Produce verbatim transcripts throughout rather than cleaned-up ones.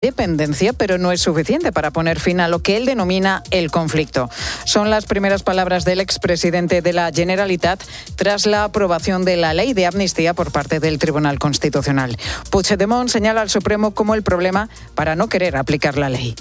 dependencia, pero no es suficiente para poner fin a lo que él denomina el conflicto. Son las primeras palabras del expresidente de la Generalitat tras la aprobación de la ley de amnistía por parte del Tribunal Constitucional. Puigdemont señala al Supremo como el problema para no querer aplicar la ley.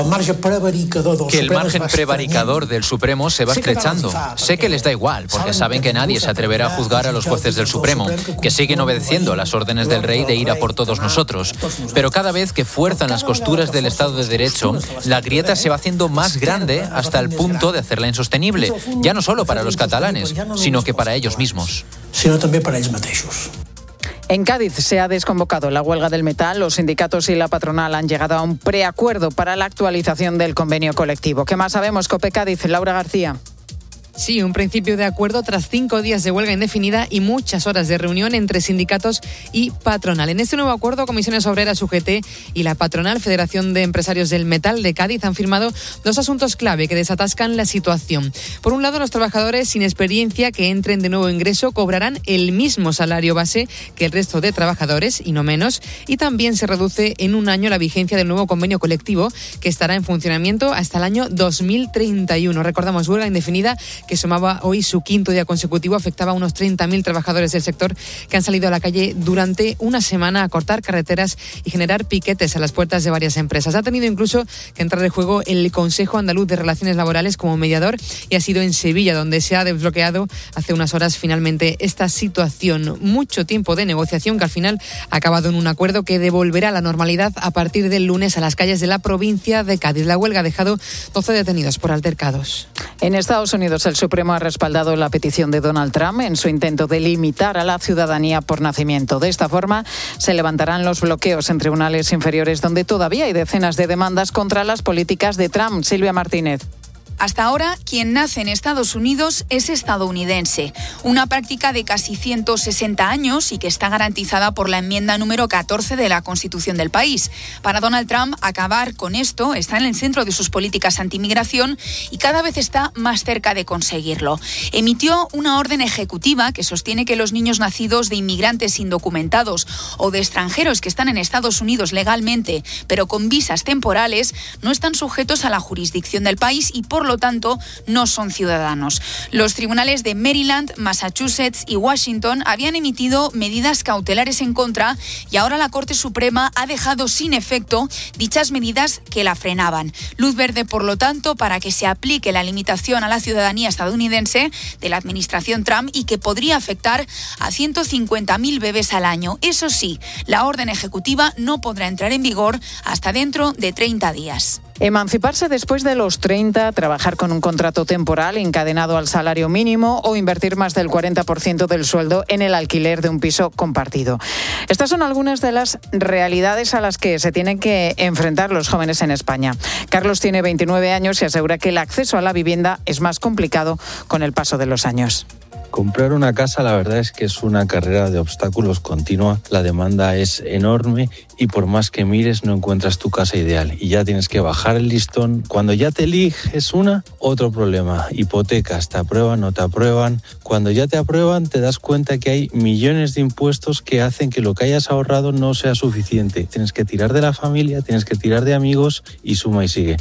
Que el margen prevaricador del Supremo se va estrechando. Sé que les da igual, porque saben que nadie se atreverá a juzgar a los jueces del Supremo, que siguen obedeciendo las órdenes del rey de ir a por todos nosotros. Pero cada vez que fuerzan las costuras del Estado de Derecho, la grieta se va haciendo más grande hasta el punto de hacerla insostenible, ya no solo para los catalanes, sino que para ellos mismos. Sino también para ellos mismos. En Cádiz se ha desconvocado la huelga del metal. Los sindicatos y la patronal han llegado a un preacuerdo para la actualización del convenio colectivo. ¿Qué más sabemos? COPE Cádiz, Laura García. Sí, un principio de acuerdo tras cinco días de huelga indefinida y muchas horas de reunión entre sindicatos y patronal. En este nuevo acuerdo, Comisiones Obreras, U G T y la patronal Federación de Empresarios del Metal de Cádiz han firmado dos asuntos clave que desatascan la situación. Por un lado, los trabajadores sin experiencia que entren de nuevo ingreso cobrarán el mismo salario base que el resto de trabajadores y no menos. Y también se reduce en un año la vigencia del nuevo convenio colectivo que estará en funcionamiento hasta el año dos mil treinta y uno. Recordamos, huelga indefinida que sumaba hoy su quinto día consecutivo, afectaba a unos treinta mil trabajadores del sector que han salido a la calle durante una semana a cortar carreteras y generar piquetes a las puertas de varias empresas. Ha tenido incluso que entrar en juego el Consejo Andaluz de Relaciones Laborales como mediador y ha sido en Sevilla donde se ha desbloqueado hace unas horas finalmente esta situación. Mucho tiempo de negociación que al final ha acabado en un acuerdo que devolverá la normalidad a partir del lunes a las calles de la provincia de Cádiz. La huelga ha dejado doce detenidos por altercados. En Estados Unidos, el Supremo ha respaldado la petición de Donald Trump en su intento de limitar a la ciudadanía por nacimiento. De esta forma, se levantarán los bloqueos en tribunales inferiores donde todavía hay decenas de demandas contra las políticas de Trump. Silvia Martínez. Hasta ahora, quien nace en Estados Unidos es estadounidense, una práctica de casi ciento sesenta años y que está garantizada por la enmienda número catorce de la Constitución del país. Para Donald Trump, acabar con esto está en el centro de sus políticas antimigración y cada vez está más cerca de conseguirlo. Emitió una orden ejecutiva que sostiene que los niños nacidos de inmigrantes indocumentados o de extranjeros que están en Estados Unidos legalmente, pero con visas temporales, no están sujetos a la jurisdicción del país y por lo tanto no son ciudadanos. Los tribunales de Maryland, Massachusetts y Washington habían emitido medidas cautelares en contra y ahora la Corte Suprema ha dejado sin efecto dichas medidas que la frenaban. Luz verde, por lo tanto, para que se aplique la limitación a la ciudadanía estadounidense de la administración Trump y que podría afectar a ciento cincuenta mil bebés al año. Eso sí, la orden ejecutiva no podrá entrar en vigor hasta dentro de treinta días. Emanciparse después de los treinta, trabajar con un contrato temporal encadenado al salario mínimo o invertir más del cuarenta por ciento del sueldo en el alquiler de un piso compartido. Estas son algunas de las realidades a las que se tienen que enfrentar los jóvenes en España. Carlos tiene veintinueve años y asegura que el acceso a la vivienda es más complicado con el paso de los años. Comprar una casa, la verdad es que es una carrera de obstáculos continua. La demanda es enorme y por más que mires no encuentras tu casa ideal. Y ya tienes que bajar el listón. Cuando ya te eliges una, otro problema. Hipotecas, te aprueban, no te aprueban. Cuando ya te aprueban, te das cuenta que hay millones de impuestos que hacen que lo que hayas ahorrado no sea suficiente. Tienes que tirar de la familia, tienes que tirar de amigos y suma y sigue.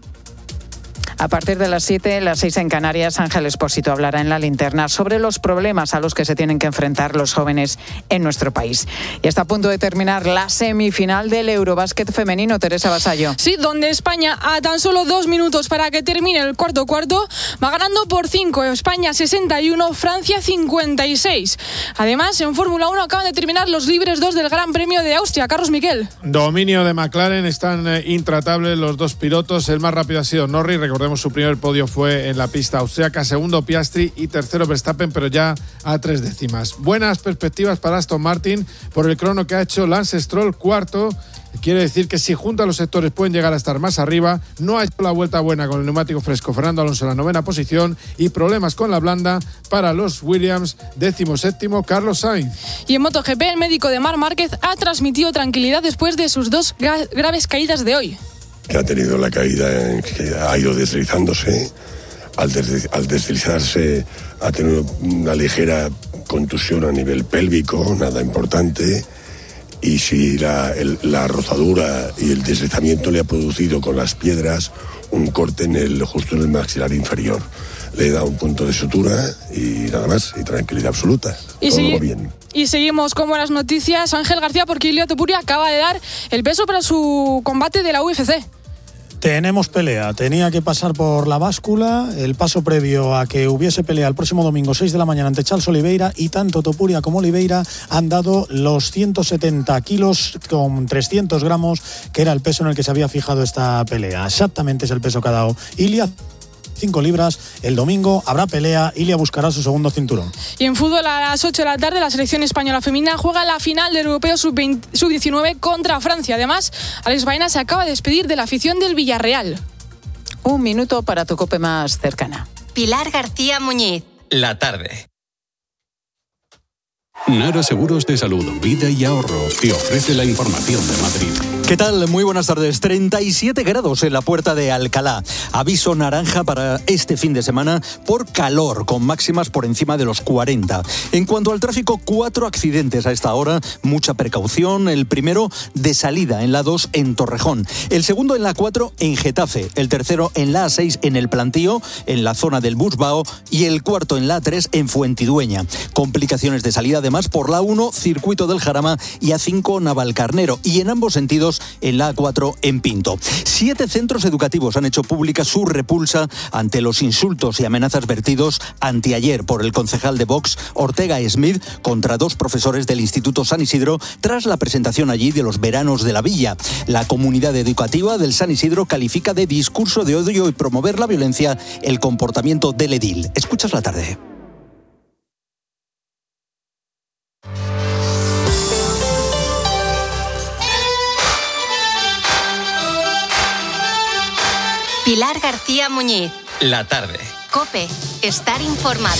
A partir de las siete, las seis en Canarias, Ángel Expósito hablará en La Linterna sobre los problemas a los que se tienen que enfrentar los jóvenes en nuestro país. Y está a punto de terminar la semifinal del Eurobásquet femenino. Teresa Vasallo. Sí, donde España, a tan solo dos minutos para que termine el cuarto cuarto, va ganando por cinco. España sesenta y uno, Francia cincuenta y seis. Además, en Fórmula uno acaban de terminar los libres dos del Gran Premio de Austria. Carlos Miquel. Dominio de McLaren, están eh, intratables los dos pilotos. El más rápido ha sido Norris, recordemos su primer podio fue en la pista austriaca, segundo Piastri y tercero Verstappen, pero ya a tres décimas. Buenas perspectivas para Aston Martin por el crono que ha hecho Lance Stroll, cuarto. Quiere decir que si junto a los sectores pueden llegar a estar más arriba. No ha hecho la vuelta buena con el neumático fresco Fernando Alonso en la novena posición y problemas con la blanda para los Williams, décimo séptimo Carlos Sainz. Y en MotoGP el médico de Marc Márquez ha transmitido tranquilidad después de sus dos gra- graves caídas de hoy. Que ha tenido la caída, en que ha ido deslizándose, al, des, al deslizarse ha tenido una ligera contusión a nivel pélvico, nada importante, y si la, el, la rozadura y el deslizamiento le ha producido con las piedras un corte en el, justo en el maxilar inferior. Le da un punto de sutura y nada más, y tranquilidad absoluta. Y todo sí. va bien. Y seguimos con buenas noticias. Ángel García, porque Ilia Topuria acaba de dar el peso para su combate de la U F C. Tenemos pelea, tenía que pasar por la báscula, el paso previo a que hubiese pelea el próximo domingo seis de la mañana ante Charles Oliveira, y tanto Topuria como Oliveira han dado los ciento setenta kilos con trescientos gramos, que era el peso en el que se había fijado esta pelea. Exactamente es el peso que ha dado Ilia. cinco libras, el domingo habrá pelea, Ilia buscará su segundo cinturón. Y en fútbol, a las ocho de la tarde, la selección española femenina juega la final del Europeo sub diecinueve contra Francia. Además, Alex Baena se acaba de despedir de la afición del Villarreal. Un minuto para tu COPE más cercana. Pilar García Muñiz. La tarde. Nara Seguros de Salud, Vida y Ahorro te ofrece la información de Madrid. ¿Qué tal? Muy buenas tardes. treinta y siete grados en la Puerta de Alcalá. Aviso naranja para este fin de semana por calor, con máximas por encima de los cuarenta. En cuanto al tráfico, cuatro accidentes a esta hora. Mucha precaución. El primero de salida en la dos en Torrejón. El segundo en la cuatro en Getafe. El tercero en la A seis en El Plantío, en la zona del Busbao. Y el cuarto en la A tres en Fuentidueña. Complicaciones de salida además por la uno, Circuito del Jarama, y A cinco, Navalcarnero. Y en ambos sentidos en la A cuatro en Pinto. Siete centros educativos han hecho pública su repulsa ante los insultos y amenazas vertidos anteayer por el concejal de Vox, Ortega Smith, contra dos profesores del Instituto San Isidro tras la presentación allí de los veranos de la villa. La comunidad educativa del San Isidro califica de discurso de odio y promover la violencia el comportamiento del edil. Escuchas la tarde. Pilar García Muñiz. La tarde. COPE. Estar informado.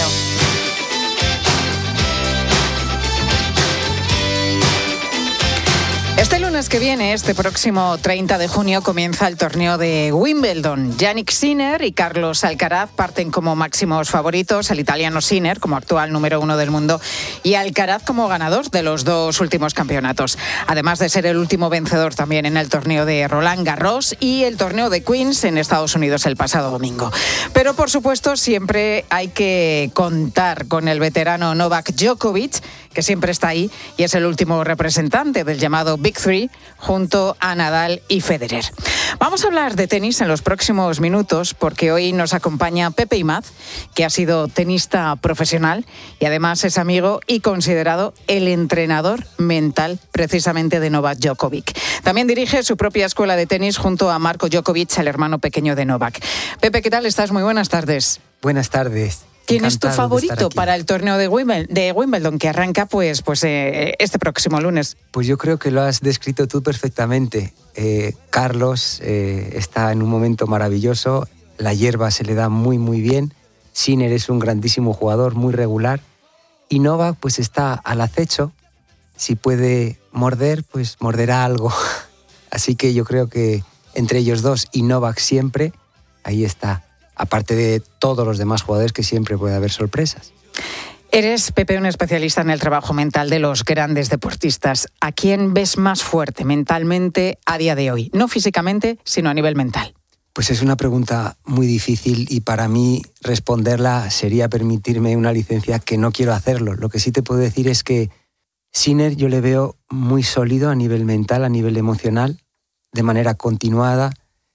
Este lunes que viene, este próximo treinta de junio, comienza el torneo de Wimbledon. Jannik Sinner y Carlos Alcaraz parten como máximos favoritos, el italiano Sinner como actual número uno del mundo y Alcaraz como ganador de los dos últimos campeonatos. Además de ser el último vencedor también en el torneo de Roland Garros y el torneo de Queens en Estados Unidos el pasado domingo. Pero por supuesto siempre hay que contar con el veterano Novak Djokovic, que siempre está ahí y es el último representante del llamado Big Three, junto a Nadal y Federer. Vamos a hablar de tenis en los próximos minutos, porque hoy nos acompaña Pepe Imaz, que ha sido tenista profesional y además es amigo y considerado el entrenador mental precisamente de Novak Djokovic. También dirige su propia escuela de tenis junto a Marco Djokovic, el hermano pequeño de Novak. Pepe, ¿qué tal estás? Muy buenas tardes. Buenas tardes. ¿Quién es tu favorito para el torneo de Wimbledon, de Wimbledon que arranca pues, pues eh, este próximo lunes? Pues yo creo que lo has descrito tú perfectamente. Eh, Carlos eh, está en un momento maravilloso, la hierba se le da muy muy bien, Sinner es un grandísimo jugador, muy regular, y Novak pues está al acecho, si puede morder, pues morderá algo. Así que yo creo que entre ellos dos y Novak siempre, ahí está. Aparte de todos los demás jugadores que siempre puede haber sorpresas. Eres, Pepe, un especialista en el trabajo mental de los grandes deportistas. ¿A quién ves más fuerte mentalmente a día de hoy? No físicamente, sino a nivel mental. Pues es una pregunta muy difícil y para mí responderla sería permitirme una licencia que no quiero hacerlo. Lo que sí te puedo decir es que Sinner yo le veo muy sólido a nivel mental, a nivel emocional, de manera continuada,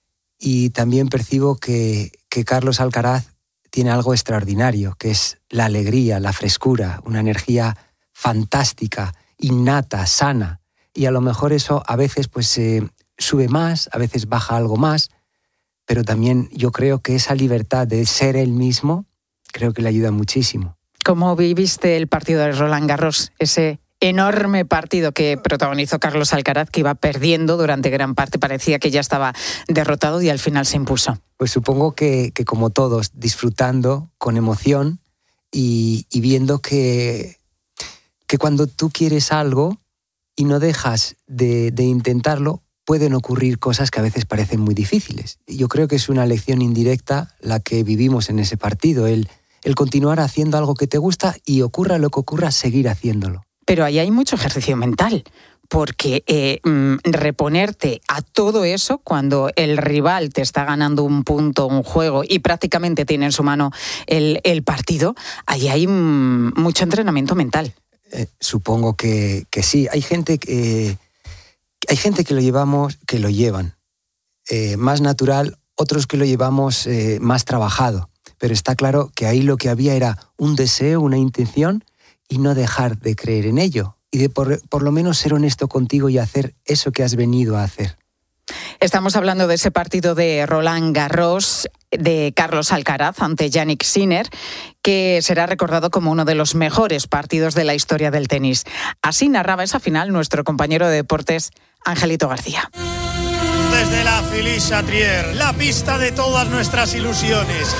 y también percibo que que Carlos Alcaraz tiene algo extraordinario, que es la alegría, la frescura, una energía fantástica, innata, sana. Y a lo mejor eso a veces pues eh, sube más, a veces baja algo más, pero también yo creo que esa libertad de ser él mismo, creo que le ayuda muchísimo. ¿Cómo viviste el partido de Roland Garros, ese enorme partido que protagonizó Carlos Alcaraz, que iba perdiendo durante gran parte, parecía que ya estaba derrotado y al final se impuso? Pues supongo que, que como todos, disfrutando con emoción y, y viendo que, que cuando tú quieres algo y no dejas de, de intentarlo, pueden ocurrir cosas que a veces parecen muy difíciles. Yo creo que es una lección indirecta la que vivimos en ese partido, el, el continuar haciendo algo que te gusta y ocurra lo que ocurra, seguir haciéndolo. Pero ahí hay mucho ejercicio mental, porque eh, reponerte a todo eso cuando el rival te está ganando un punto, un juego y prácticamente tiene en su mano el, el partido, ahí hay mm, mucho entrenamiento mental. Eh, supongo que, que sí. Hay gente que, hay gente que lo llevamos, que lo llevan eh, más natural, otros que lo llevamos eh, más trabajado. Pero está claro que ahí lo que había era un deseo, una intención y no dejar de creer en ello. Y de por, por lo menos ser honesto contigo y hacer eso que has venido a hacer. Estamos hablando de ese partido de Roland Garros de Carlos Alcaraz ante Jannik Sinner, que será recordado como uno de los mejores partidos de la historia del tenis. Así narraba esa final nuestro compañero de deportes, Angelito García. Desde la Philippe Chatrier, la pista de todas nuestras ilusiones.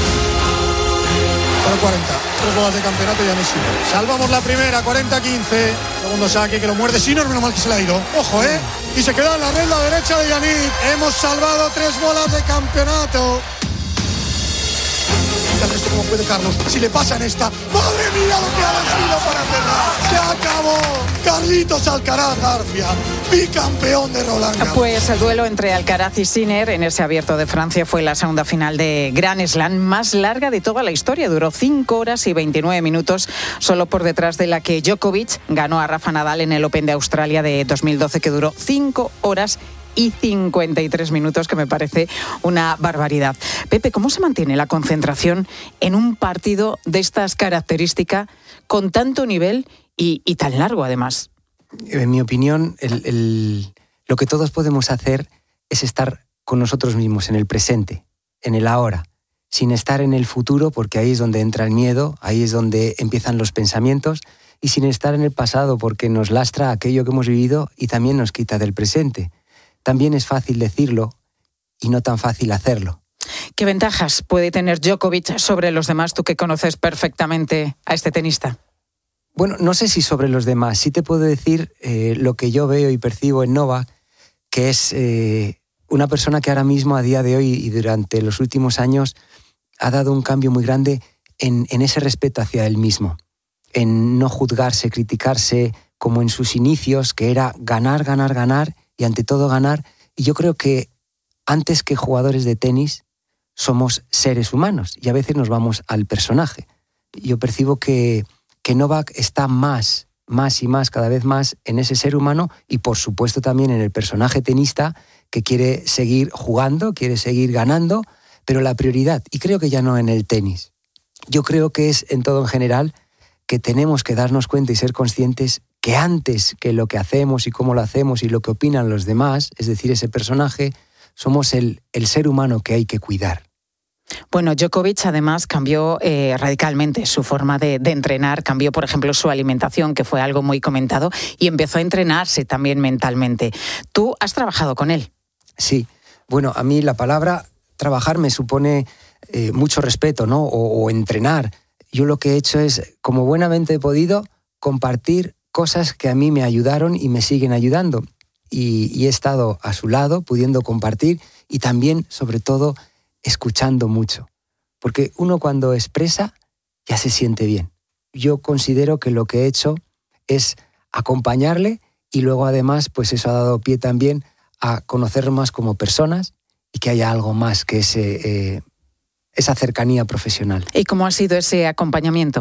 cuarenta, tres bolas de campeonato y Jannik Sinner. Salvamos la primera, cuarenta quince. Segundo saque que lo muerde Sinner, menos mal que se le ha ido. Ojo, ¿eh? Y se queda en la red la derecha de Jannik. Hemos salvado tres bolas de campeonato. El resto como puede Carlos. Si le pasan esta, ¡madre mía lo que ha elegido para cerrar! ¡Se acabó! Carlitos Alcaraz García, bicampeón de Roland Garros. Pues el duelo entre Alcaraz y Sinner en ese Abierto de Francia fue la segunda final de Grand Slam más larga de toda la historia. Duró cinco horas y veintinueve minutos, solo por detrás de la que Djokovic ganó a Rafa Nadal en el Open de Australia de dos mil doce, que duró cinco horas y cincuenta y tres minutos, que me parece una barbaridad. Pepe, ¿cómo se mantiene la concentración en un partido de estas características, con tanto nivel y, y tan largo además? En mi opinión, el, el, lo que todos podemos hacer es estar con nosotros mismos en el presente, en el ahora, sin estar en el futuro, porque ahí es donde entra el miedo, ahí es donde empiezan los pensamientos, y sin estar en el pasado, porque nos lastra aquello que hemos vivido y también nos quita del presente. También es fácil decirlo y no tan fácil hacerlo. ¿Qué ventajas puede tener Djokovic sobre los demás, tú que conoces perfectamente a este tenista? Bueno, no sé si sobre los demás. Sí te puedo decir eh, lo que yo veo y percibo en Novak, que es eh, una persona que ahora mismo, a día de hoy y durante los últimos años, ha dado un cambio muy grande en, en ese respeto hacia él mismo, en no juzgarse, criticarse, como en sus inicios, que era ganar, ganar, ganar, y ante todo ganar. Y yo creo que antes que jugadores de tenis somos seres humanos y a veces nos vamos al personaje. Yo percibo que, que Novak está más, más y más, cada vez más en ese ser humano y por supuesto también en el personaje tenista que quiere seguir jugando, quiere seguir ganando, pero la prioridad, y creo que ya no en el tenis, yo creo que es en todo en general que tenemos que darnos cuenta y ser conscientes que antes que lo que hacemos y cómo lo hacemos y lo que opinan los demás, es decir, ese personaje, somos el, el ser humano que hay que cuidar. Bueno, Djokovic además cambió eh, radicalmente su forma de, de entrenar, cambió, por ejemplo, su alimentación, que fue algo muy comentado, y empezó a entrenarse también mentalmente. ¿Tú has trabajado con él? Sí. Bueno, a mí la palabra trabajar me supone eh, mucho respeto, ¿no? O, o entrenar. Yo lo que he hecho es, como buenamente he podido, compartir cosas que a mí me ayudaron y me siguen ayudando. Y, y he estado a su lado, pudiendo compartir y también, sobre todo, escuchando mucho. Porque uno cuando expresa ya se siente bien. Yo considero que lo que he hecho es acompañarle y luego además pues eso ha dado pie también a conocernos más como personas y que haya algo más que ese, eh, esa cercanía profesional. ¿Y cómo ha sido ese acompañamiento?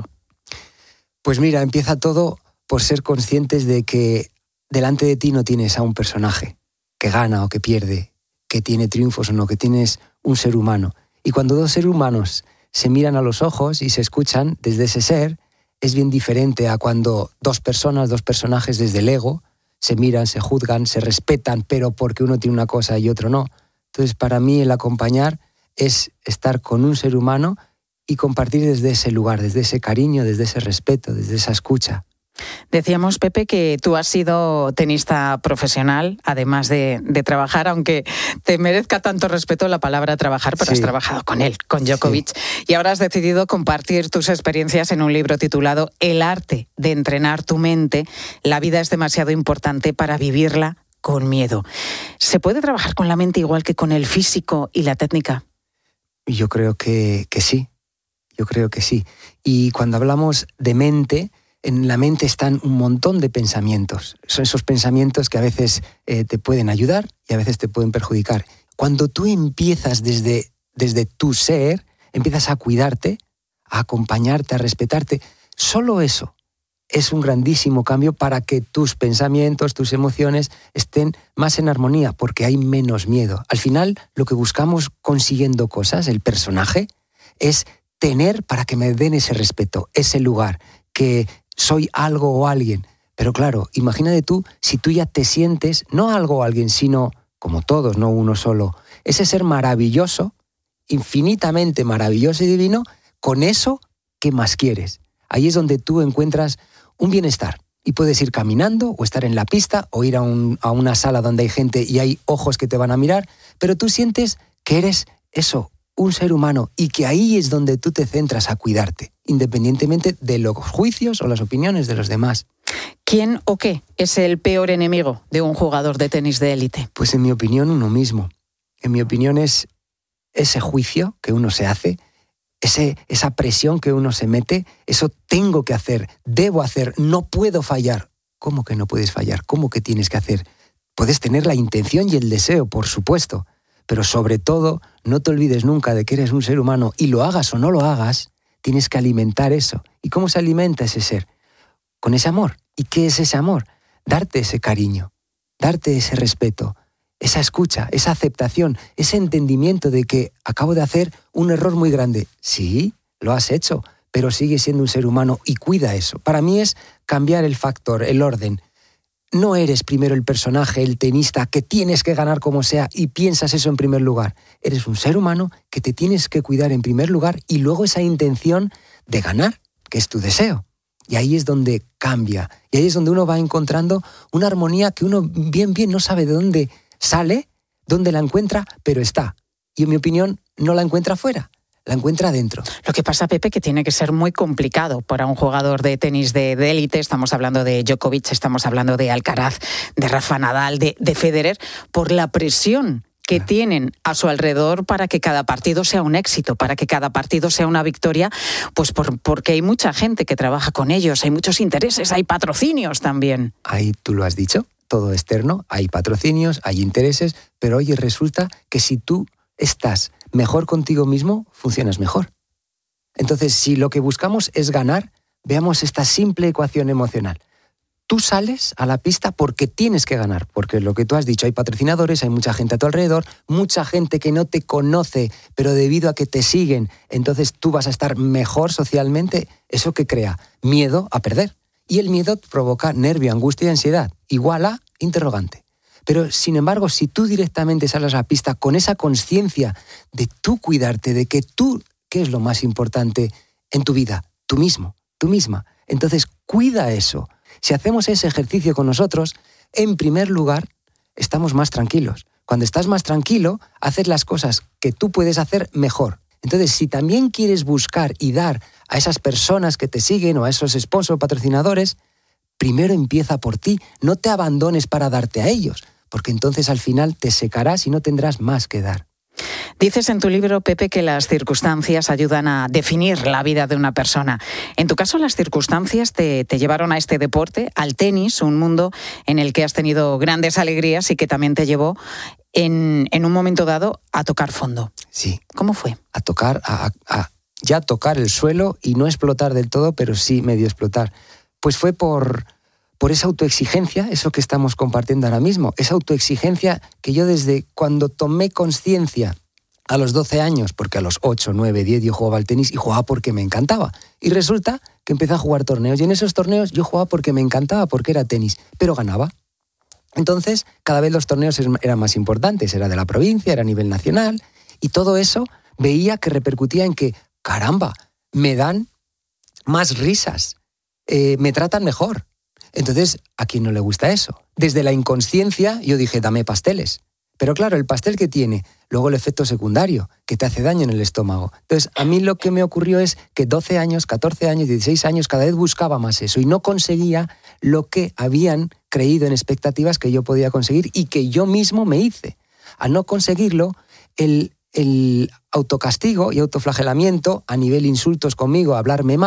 Pues mira, empieza todo por ser conscientes de que delante de ti no tienes a un personaje que gana o que pierde, que tiene triunfos o no, que tienes un ser humano. Y cuando dos seres humanos se miran a los ojos y se escuchan desde ese ser, es bien diferente a cuando dos personas, dos personajes desde el ego, se miran, se juzgan, se respetan, pero porque uno tiene una cosa y otro no. Entonces, para mí el acompañar es estar con un ser humano y compartir desde ese lugar, desde ese cariño, desde ese respeto, desde esa escucha. Decíamos, Pepe, que tú has sido tenista profesional, además de, de trabajar, aunque te merezca tanto respeto la palabra trabajar, pero sí. Has trabajado con él, con Djokovic, sí. Y ahora has decidido compartir tus experiencias en un libro titulado El arte de entrenar tu mente. La vida es demasiado importante para vivirla con miedo. ¿Se puede trabajar con la mente igual que con el físico y la técnica? Yo creo que, que sí, yo creo que sí. Y cuando hablamos de mente, en la mente están un montón de pensamientos. Son esos pensamientos que a veces eh, te pueden ayudar y a veces te pueden perjudicar. Cuando tú empiezas desde, desde tu ser, empiezas a cuidarte, a acompañarte, a respetarte, solo eso es un grandísimo cambio para que tus pensamientos, tus emociones estén más en armonía, porque hay menos miedo. Al final, lo que buscamos consiguiendo cosas, el personaje, es tener para que me den ese respeto, ese lugar, que soy algo o alguien. Pero claro, imagínate tú, si tú ya te sientes, no algo o alguien, sino, como todos, no uno solo, ese ser maravilloso, infinitamente maravilloso y divino, con eso, ¿qué más quieres? Ahí es donde tú encuentras un bienestar. Y puedes ir caminando, o estar en la pista, o ir a, un, a una sala donde hay gente y hay ojos que te van a mirar, pero tú sientes que eres eso, un ser humano, y que ahí es donde tú te centras a cuidarte, independientemente de los juicios o las opiniones de los demás. ¿Quién o qué es el peor enemigo de un jugador de tenis de élite? Pues en mi opinión, uno mismo. En mi opinión es ese juicio que uno se hace, ese, esa presión que uno se mete, eso tengo que hacer, debo hacer, no puedo fallar. ¿Cómo que no puedes fallar? ¿Cómo que tienes que hacer? Puedes tener la intención y el deseo, por supuesto, pero sobre todo, no te olvides nunca de que eres un ser humano y lo hagas o no lo hagas, tienes que alimentar eso. ¿Y cómo se alimenta ese ser? Con ese amor. ¿Y qué es ese amor? Darte ese cariño, darte ese respeto, esa escucha, esa aceptación, ese entendimiento de que acabo de hacer un error muy grande. Sí, lo has hecho, pero sigues siendo un ser humano y cuida eso. Para mí es cambiar el factor, el orden. No eres primero el personaje, el tenista, que tienes que ganar como sea y piensas eso en primer lugar. Eres un ser humano que te tienes que cuidar en primer lugar y luego esa intención de ganar, que es tu deseo. Y ahí es donde cambia. Y ahí es donde uno va encontrando una armonía que uno bien, bien no sabe de dónde sale, dónde la encuentra, pero está. Y en mi opinión, no la encuentra fuera, la encuentra dentro. Lo que pasa, Pepe, que tiene que ser muy complicado para un jugador de tenis de, de élite. Estamos hablando de Djokovic, estamos hablando de Alcaraz, de Rafa Nadal, de, de Federer, por la presión que claro. tienen a su alrededor para que cada partido sea un éxito, para que cada partido sea una victoria, pues por, porque hay mucha gente que trabaja con ellos, hay muchos intereses, hay patrocinios también. Ahí tú lo has dicho, todo externo, hay patrocinios, hay intereses, pero oye, resulta que si tú estás mejor contigo mismo, funcionas mejor. Entonces, si lo que buscamos es ganar, veamos esta simple ecuación emocional. Tú sales a la pista porque tienes que ganar, porque lo que tú has dicho, hay patrocinadores, hay mucha gente a tu alrededor, mucha gente que no te conoce, pero debido a que te siguen, entonces tú vas a estar mejor socialmente. ¿Eso qué crea? Miedo a perder. Y el miedo provoca nervio, angustia y ansiedad, igual a interrogante. Pero, sin embargo, si tú directamente sales a la pista con esa conciencia de tú cuidarte, de que tú, ¿qué es lo más importante en tu vida? Tú mismo, tú misma. Entonces, cuida eso. Si hacemos ese ejercicio con nosotros, en primer lugar, estamos más tranquilos. Cuando estás más tranquilo, haces las cosas que tú puedes hacer mejor. Entonces, si también quieres buscar y dar a esas personas que te siguen o a esos esposos o patrocinadores, primero empieza por ti. No te abandones para darte a ellos, porque entonces al final te secarás y no tendrás más que dar. Dices en tu libro, Pepe, que las circunstancias ayudan a definir la vida de una persona. En tu caso, las circunstancias te, te llevaron a este deporte, al tenis, un mundo en el que has tenido grandes alegrías y que también te llevó en, en un momento dado a tocar fondo. Sí. ¿Cómo fue? A tocar, a, a ya tocar el suelo y no explotar del todo, pero sí medio explotar. Pues fue por... por esa autoexigencia, eso que estamos compartiendo ahora mismo, esa autoexigencia que yo desde cuando tomé conciencia a los doce años, porque a los ocho, nueve, diez yo jugaba al tenis y jugaba porque me encantaba. Y resulta que empecé a jugar torneos y en esos torneos yo jugaba porque me encantaba, porque era tenis, pero ganaba. Entonces, cada vez los torneos eran más importantes, era de la provincia, era a nivel nacional, y todo eso veía que repercutía en que, caramba, me dan más risas, eh, me tratan mejor. Entonces, ¿a quién no le gusta eso? Desde la inconsciencia yo dije, dame pasteles. Pero claro, el pastel que tiene, luego el efecto secundario, que te hace daño en el estómago. Entonces, a mí lo que me ocurrió es que doce años, catorce años, dieciséis años, cada vez buscaba más eso y no conseguía lo que habían creído en expectativas que yo podía conseguir y que yo mismo me hice. Al no conseguirlo, el, el autocastigo y autoflagelamiento, a nivel insultos conmigo, hablarme mal,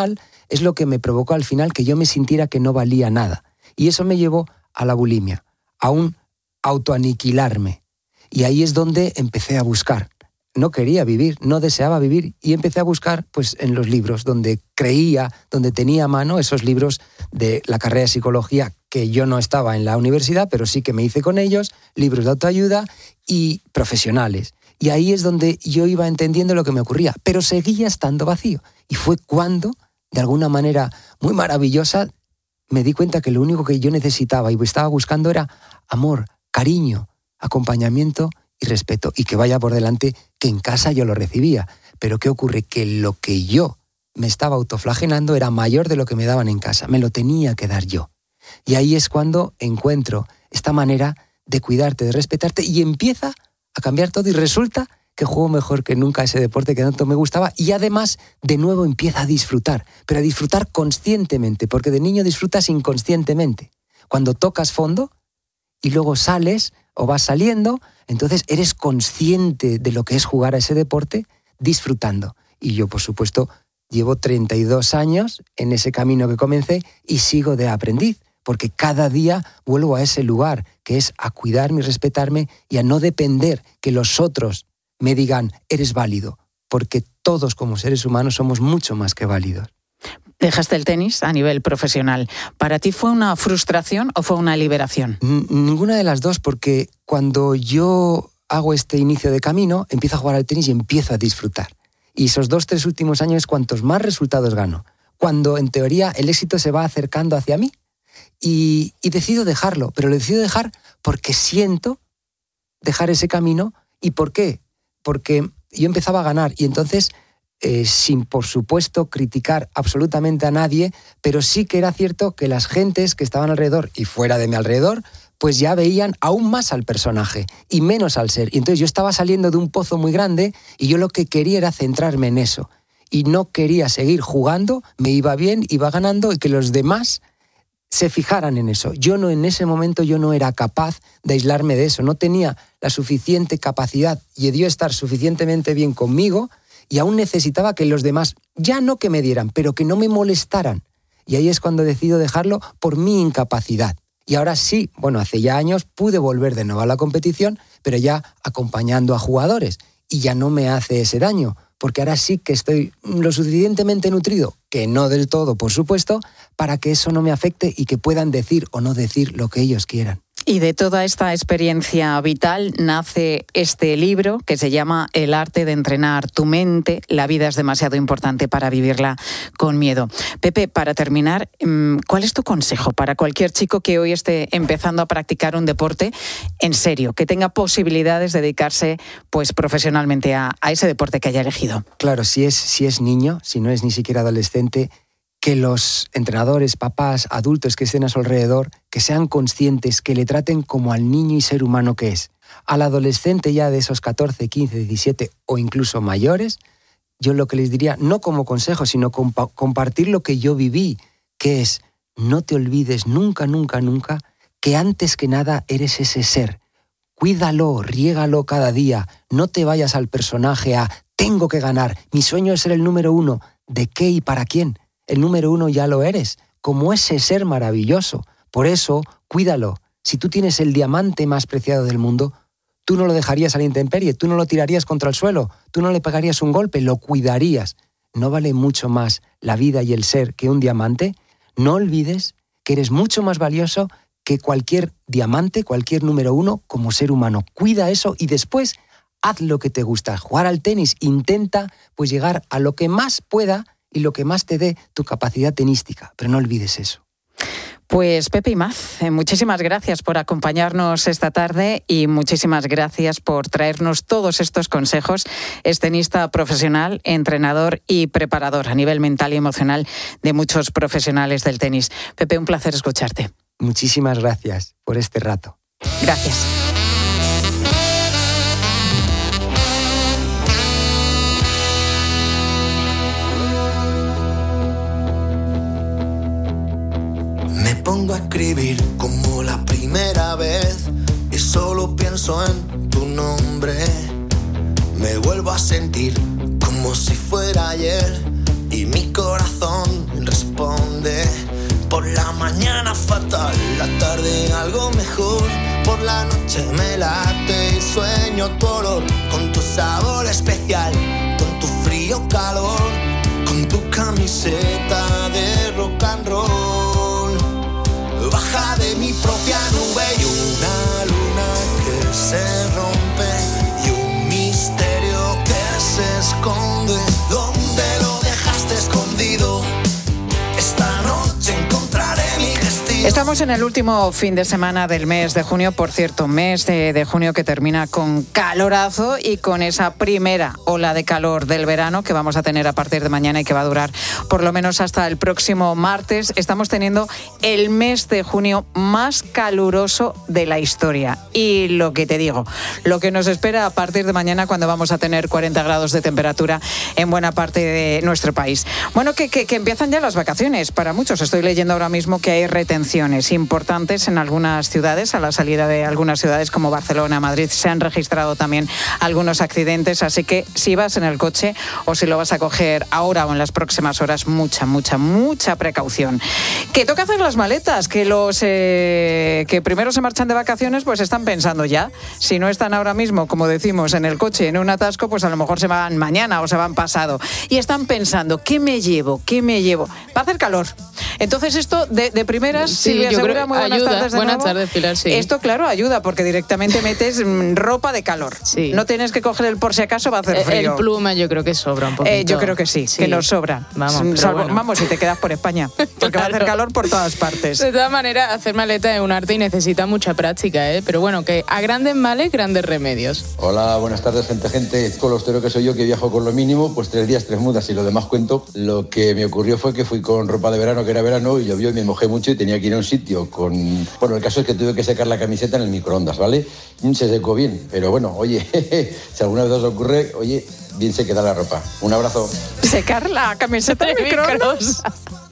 es lo que me provocó al final que yo me sintiera que no valía nada. Y eso me llevó a la bulimia, a un autoaniquilarme. Y ahí es donde empecé a buscar. No quería vivir, no deseaba vivir, y empecé a buscar pues, en los libros, donde creía, donde tenía a mano esos libros de la carrera de psicología, que yo no estaba en la universidad, pero sí que me hice con ellos, libros de autoayuda y profesionales. Y ahí es donde yo iba entendiendo lo que me ocurría, pero seguía estando vacío. Y fue cuando, de alguna manera muy maravillosa, me di cuenta que lo único que yo necesitaba y estaba buscando era amor, cariño, acompañamiento y respeto. Y que vaya por delante que en casa yo lo recibía. Pero ¿qué ocurre? Que lo que yo me estaba autoflagelando era mayor de lo que me daban en casa. Me lo tenía que dar yo. Y ahí es cuando encuentro esta manera de cuidarte, de respetarte, y empieza a cambiar todo, y resulta que juego mejor que nunca ese deporte que tanto me gustaba, y además de nuevo empieza a disfrutar, pero a disfrutar conscientemente, porque de niño disfrutas inconscientemente. Cuando tocas fondo y luego sales o vas saliendo, entonces eres consciente de lo que es jugar a ese deporte disfrutando. Y yo, por supuesto, llevo treinta y dos años en ese camino que comencé y sigo de aprendiz, porque cada día vuelvo a ese lugar, que es a cuidarme y respetarme y a no depender que los otros me digan, eres válido, porque todos como seres humanos somos mucho más que válidos. Dejaste el tenis a nivel profesional. ¿Para ti fue una frustración o fue una liberación? N- ninguna de las dos, porque cuando yo hago este inicio de camino, empiezo a jugar al tenis y empiezo a disfrutar. Y esos dos, tres últimos años, cuantos más resultados gano, cuando en teoría el éxito se va acercando hacia mí. Y, y decido dejarlo, pero lo decido dejar porque siento dejar ese camino. ¿Y por qué? Porque yo empezaba a ganar y entonces, eh, sin por supuesto criticar absolutamente a nadie, pero sí que era cierto que las gentes que estaban alrededor y fuera de mi alrededor, pues ya veían aún más al personaje y menos al ser. Y entonces yo estaba saliendo de un pozo muy grande y yo lo que quería era centrarme en eso. Y no quería seguir jugando, me iba bien, iba ganando, y que los demás se fijaran en eso. Yo no, en ese momento yo no era capaz de aislarme de eso, no tenía la suficiente capacidad y debió estar suficientemente bien conmigo, y aún necesitaba que los demás, ya no que me dieran, pero que no me molestaran. Y ahí es cuando decido dejarlo por mi incapacidad. Y ahora sí, bueno, hace ya años pude volver de nuevo a la competición, pero ya acompañando a jugadores, y ya no me hace ese daño, porque ahora sí que estoy lo suficientemente nutrido, que no del todo, por supuesto, para que eso no me afecte y que puedan decir o no decir lo que ellos quieran. Y de toda esta experiencia vital nace este libro que se llama El arte de entrenar tu mente. La vida es demasiado importante para vivirla con miedo. Pepe, para terminar, ¿cuál es tu consejo para cualquier chico que hoy esté empezando a practicar un deporte en serio, que tenga posibilidades de dedicarse pues, profesionalmente a, a ese deporte que haya elegido? Claro, si es, si es niño, si no es ni siquiera adolescente, que los entrenadores, papás, adultos que estén a su alrededor, que sean conscientes, que le traten como al niño y ser humano que es. Al adolescente ya de esos catorce, quince, diecisiete o incluso mayores, yo lo que les diría, no como consejo, sino compa- compartir lo que yo viví, que es, no te olvides nunca, nunca, nunca, que antes que nada eres ese ser. Cuídalo, riégalo cada día, no te vayas al personaje a, tengo que ganar, mi sueño es ser el número uno, ¿de qué y para quién? El número uno ya lo eres, como ese ser maravilloso. Por eso, cuídalo. Si tú tienes el diamante más preciado del mundo, tú no lo dejarías a la intemperie, tú no lo tirarías contra el suelo, tú no le pegarías un golpe, lo cuidarías. ¿No vale mucho más la vida y el ser que un diamante? No olvides que eres mucho más valioso que cualquier diamante, cualquier número uno como ser humano. Cuida eso y después haz lo que te gusta. Jugar al tenis, intenta pues llegar a lo que más pueda y lo que más te dé tu capacidad tenística, pero no olvides eso. Pues Pepe Imaz, muchísimas gracias por acompañarnos esta tarde y muchísimas gracias por traernos todos estos consejos. Es tenista profesional, entrenador y preparador a nivel mental y emocional de muchos profesionales del tenis. Pepe, un placer escucharte. Muchísimas gracias por este rato. Gracias. Pongo a escribir como la primera vez y solo pienso en tu nombre. Me vuelvo a sentir como si fuera ayer y mi corazón respira. toda la tarde algo mejor. Por la noche me late y sueño tu olor, con tu sabor especial, con tu frío calor, con tu camiseta de rock and roll. Baja de mi propia nube y una luna que se rompe y un misterio que se esconde. ¿Dónde lo dejaste escondido? Esta noche encontraré mi destino. Estamos en el último fin de semana del mes de junio, por cierto, mes de, de junio que termina con calorazo y con esa primera ola de calor del verano que vamos a tener a partir de mañana y que va a durar por lo menos hasta el próximo martes. Estamos teniendo el mes de junio más caluroso de la historia. Y lo que te digo, lo que nos espera a partir de mañana cuando vamos a tener cuarenta grados de temperatura en buena parte de nuestro país. Bueno, que, que, que empiezan ya las vacaciones para muchos. Estoy leyendo ahora mismo que hay retenciones importantes en algunas ciudades. A la salida de algunas ciudades como Barcelona, Madrid, se han registrado también algunos accidentes, así que si vas en el coche o si lo vas a coger ahora o en las próximas horas, mucha, mucha, mucha precaución. Que toca hacer las maletas, que los eh, que primero se marchan de vacaciones pues están pensando ya, si no están ahora mismo, como decimos, en el coche, en un atasco, pues a lo mejor se van mañana o se van pasado. Y están pensando, ¿qué me llevo? ¿Qué me llevo? Va a hacer calor. Entonces esto de, de primeras, sí, Silvia yo Segura, creo, muy buenas ayuda, tardes de buenas nuevo. tardes, Pilar, sí. Esto, claro, ayuda porque directamente metes mm, ropa de calor. Sí. No tienes que coger el por si acaso va a hacer frío. El pluma yo creo que sobra un poquito. Eh, yo creo que sí, sí, que nos sobra. Vamos, Salvo, bueno. vamos, si te quedas por España, porque claro, va a hacer calor por todas partes. De todas maneras, hacer maleta es un arte y necesita mucha práctica, ¿eh? Pero bueno, que a grandes males, grandes remedios. Hola, buenas tardes, gente, gente. Colostero que soy yo, que viajo con lo mínimo, pues tres días, tres mudas y lo demás cuento. Lo que me ocurrió fue que fui con ropa de verano, que era verano, y llovió y me mojé mucho y tenía que ir a un sitio con... Bueno, el caso es que tuve que secar la camiseta en el microondas, ¿vale? Se secó bien, pero bueno, oye, si alguna vez os ocurre, oye, bien se queda la ropa. Un abrazo. ¿Secar la camiseta en el microondas?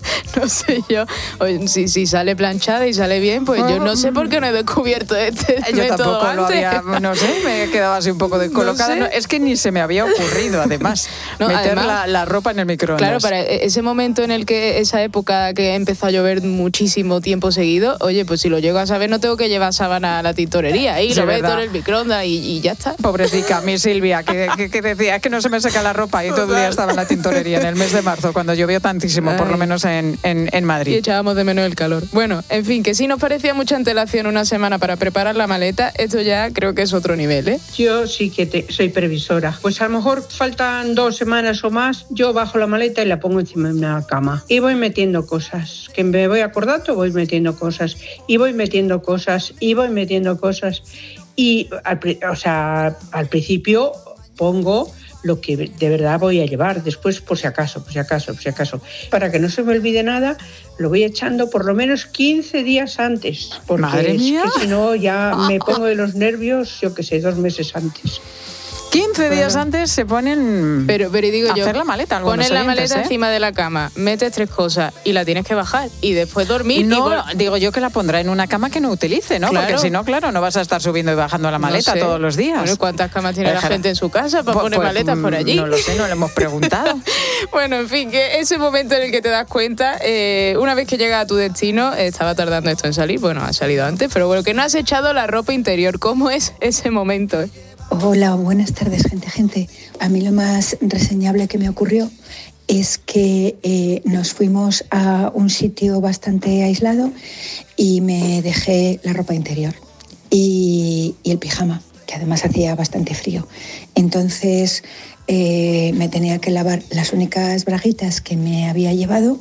No sé yo, Oye, si, si sale planchada y sale bien, pues yo no sé por qué no he descubierto este Yo método tampoco lo antes. había, no sé, me he quedado así un poco descolocada. No sé. No, es que ni se me había ocurrido, además, No, meter además, la, la ropa en el microondas. Claro, para ese momento en el que, esa época que empezó a llover muchísimo tiempo seguido, oye, pues si lo llego a saber no tengo que llevar sábana a la tintorería, y Sí, lo meto verdad. en el microondas y, y ya está. Pobrecita, mi Silvia, que, que, que decía, es que no se me seca la ropa y todo el día estaba en la tintorería en el mes de marzo, cuando llovió tantísimo, por lo Ay. menos en, en, en Madrid. Y echábamos de menos el calor. Bueno, en fin, que si nos parecía mucha antelación una semana para preparar la maleta, esto ya creo que es otro nivel, ¿eh? Yo sí que te- soy previsora. Pues a lo mejor faltan dos semanas o más, yo bajo la maleta y la pongo encima de una cama. Y voy metiendo cosas. Que me voy acordando, voy metiendo cosas. Y voy metiendo cosas. Y voy metiendo cosas. Y, al, pri- o sea, al principio pongo lo que de verdad voy a llevar, después por si acaso, por si acaso, por si acaso. Para que no se me olvide nada, lo voy echando por lo menos quince días antes, porque ¡Madre es mía! que si no ya me pongo de los nervios, yo que sé, dos meses antes. quince días antes se ponen Pero, pero y digo a yo, hacer la maleta. algunos pones la oyentes, maleta ¿eh? encima de la cama, metes tres cosas y la tienes que bajar y después dormir. No, y vol- digo yo que la pondrá en una cama que no utilice, ¿no? Claro. Porque si no, claro, no vas a estar subiendo y bajando la maleta No sé. todos los días. Bueno, ¿y cuántas camas tiene la Déjala. gente en su casa para Pues- poner pues, maletas por allí? No lo sé, no le hemos preguntado. Bueno, en fin, que ese momento en el que te das cuenta, eh, una vez que llegas a tu destino, eh, estaba tardando esto en salir, bueno, ha salido antes, pero bueno, que no has echado la ropa interior. ¿Cómo es ese momento? eh? Hola, buenas tardes, gente, gente. A mí lo más reseñable que me ocurrió es que eh, nos fuimos a un sitio bastante aislado y me dejé la ropa interior y, y el pijama, que además hacía bastante frío. Entonces eh, me tenía que lavar las únicas braguitas que me había llevado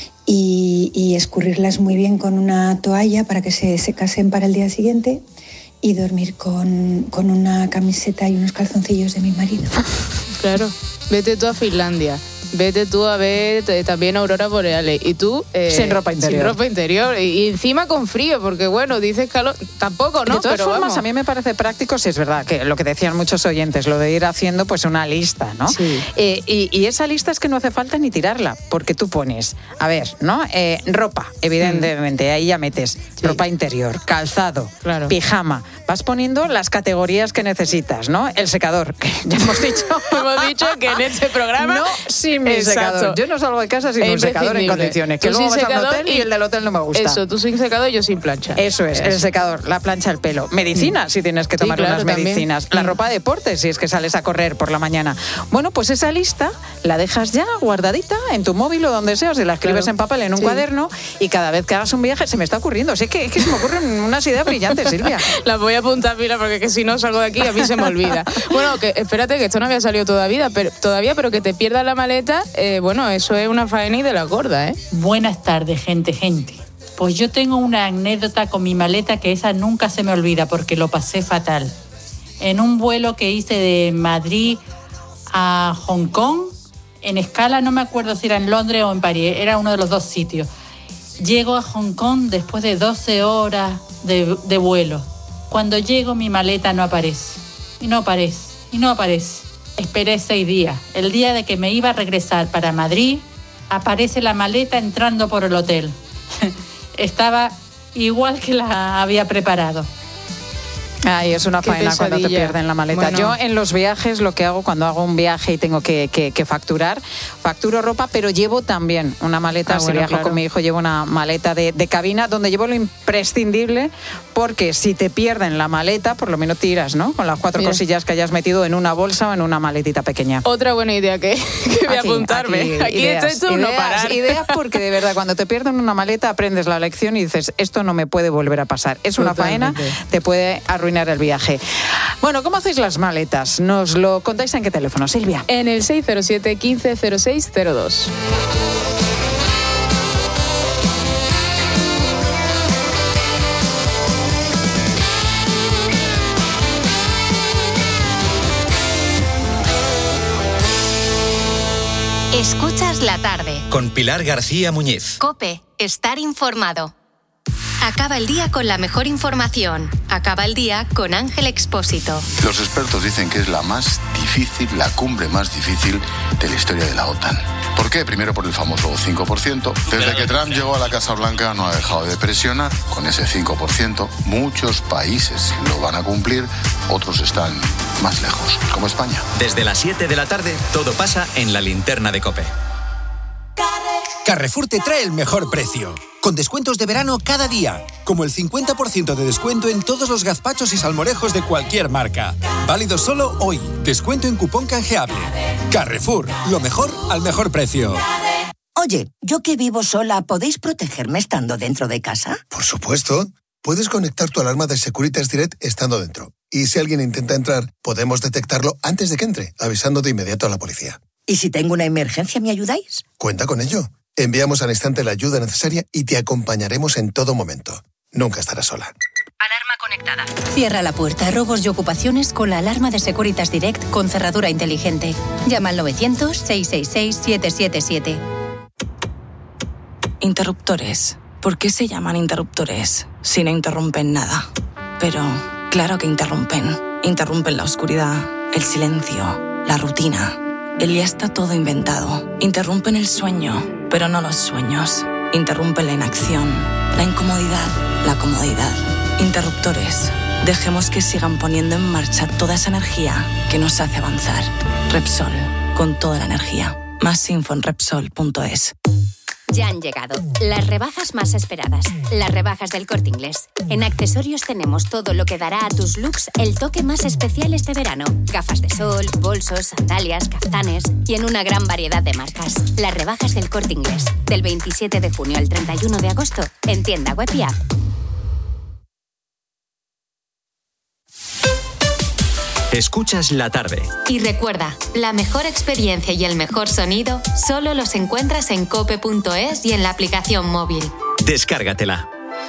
y, y escurrirlas muy bien con una toalla para que se secasen para el día siguiente, y dormir con, con una camiseta y unos calzoncillos de mi marido. Claro, vete tú a Finlandia. Vete tú a ver eh, también auroras boreales. Y tú... eh, Sin ropa interior. Sin ropa interior. Y, y encima con frío, porque bueno, dices calor... Tampoco, ¿no? De todas Pero formas, vamos. a mí me parece práctico, si es verdad, que lo que decían muchos oyentes, lo de ir haciendo pues una lista, ¿no? Sí. Eh, y, y esa lista es que no hace falta ni tirarla, porque tú pones, a ver, ¿no? Eh, ropa, evidentemente, ahí ya metes ropa interior, calzado, Claro. pijama. Vas poniendo las categorías que necesitas, ¿no? El secador, que ya hemos dicho. Hemos dicho que en este programa no sin sin mi secador. Yo no salgo de casa sin un secador en condiciones. Que luego vas a un hotel y el del hotel no me gusta. Eso, tú sin secador y yo sin plancha. Eso es, el secador, la plancha, el pelo. Medicina, si tienes que tomar sí, claro, unas medicinas. También. La ropa de deporte, si es que sales a correr por la mañana. Bueno, pues esa lista la dejas ya guardadita en tu móvil o donde sea, o si la escribes claro. en papel en un sí. cuaderno, y cada vez que hagas un viaje, se me está ocurriendo. Sí, es que, es que se me ocurren unas ideas brillantes, Silvia. Las voy a apuntar, mira, porque que si no salgo de aquí a mí se me olvida. Bueno, que espérate, que esto no había salido todavía, pero, todavía, pero que te pierdas la maleta, eh, bueno, eso es una faena y de la gorda, ¿eh? Buenas tardes, gente, gente. Pues yo tengo una anécdota con mi maleta que esa nunca se me olvida porque lo pasé fatal. En un vuelo que hice de Madrid a Hong Kong, en escala, no me acuerdo si era en Londres o en París, era uno de los dos sitios. Llego a Hong Kong después de doce horas de, de vuelo. Cuando llego mi maleta no aparece, y no aparece, y no aparece. Esperé seis días. El día de que me iba a regresar para Madrid, aparece la maleta entrando por el hotel. Estaba igual que la había preparado. Ay, es una Qué faena pesadilla. Cuando te pierden la maleta. Bueno. Yo en los viajes lo que hago cuando hago un viaje y tengo que, que, que facturar, facturo ropa, pero llevo también una maleta. Ah, si bueno, viajo claro. con mi hijo, llevo una maleta de, de cabina donde llevo lo imprescindible, porque si te pierden la maleta, por lo menos tiras, ¿no? Con las cuatro Bien. cosillas que hayas metido en una bolsa o en una maletita pequeña. Otra buena idea que, que voy a apuntarme. Aquí, aquí ideas, esto es ideas, no parar. Ideas porque de verdad, cuando te pierden una maleta, aprendes la lección y dices, esto no me puede volver a pasar. Es una Totalmente. faena, te puede arruinar el viaje. Bueno, ¿cómo hacéis las maletas? Nos lo contáis en qué teléfono, Silvia. En el seis cero siete, quince cero seis cero dos. Escuchas la tarde. Con Pilar García Muñiz. COPE, estar informado. Acaba el día con la mejor información. Acaba el día con Ángel Expósito. Los expertos dicen que es la más difícil, la cumbre más difícil de la historia de la OTAN. ¿Por qué? Primero por el famoso cinco por ciento. Desde que Trump llegó a la Casa Blanca no ha dejado de presionar con ese cinco por ciento. Muchos países lo van a cumplir, otros están más lejos, como España. Desde las siete de la tarde, todo pasa en la linterna de COPE. Carrefour te trae el mejor precio, con descuentos de verano cada día, como el cincuenta por ciento de descuento en todos los gazpachos y salmorejos de cualquier marca. Válido solo hoy. Descuento en cupón canjeable. Carrefour, lo mejor al mejor precio. Oye, yo que vivo sola, ¿podéis protegerme estando dentro de casa? Por supuesto. Puedes conectar tu alarma de Securitas Direct estando dentro. Y si alguien intenta entrar, podemos detectarlo antes de que entre, avisando de inmediato a la policía. ¿Y si tengo una emergencia, me ayudáis? Cuenta con ello. Enviamos al instante la ayuda necesaria y te acompañaremos en todo momento. Nunca estarás sola. Alarma conectada. Cierra la puerta a robos y ocupaciones con la alarma de Securitas Direct con cerradura inteligente. Llama al novecientos, seiscientos sesenta y seis, siete siete siete. Interruptores. ¿Por qué se llaman interruptores si no interrumpen nada? Pero claro que interrumpen. Interrumpen la oscuridad, el silencio, la rutina. El día está todo inventado. Interrumpen el sueño, pero no los sueños. Interrumpen la inacción, la incomodidad, la comodidad. Interruptores. Dejemos que sigan poniendo en marcha toda esa energía que nos hace avanzar. Repsol, con toda la energía. Más info en Repsol punto es. Ya han llegado las rebajas más esperadas, las rebajas del Corte Inglés. En accesorios tenemos todo lo que dará a tus looks el toque más especial este verano. Gafas de sol, bolsos, sandalias, caftanes y en una gran variedad de marcas. Las rebajas del Corte Inglés, del veintisiete de junio al treinta y uno de agosto, en tienda web y app. Escuchas la tarde. Y recuerda, la mejor experiencia y el mejor sonido solo los encuentras en cope punto es y en la aplicación móvil. Descárgatela.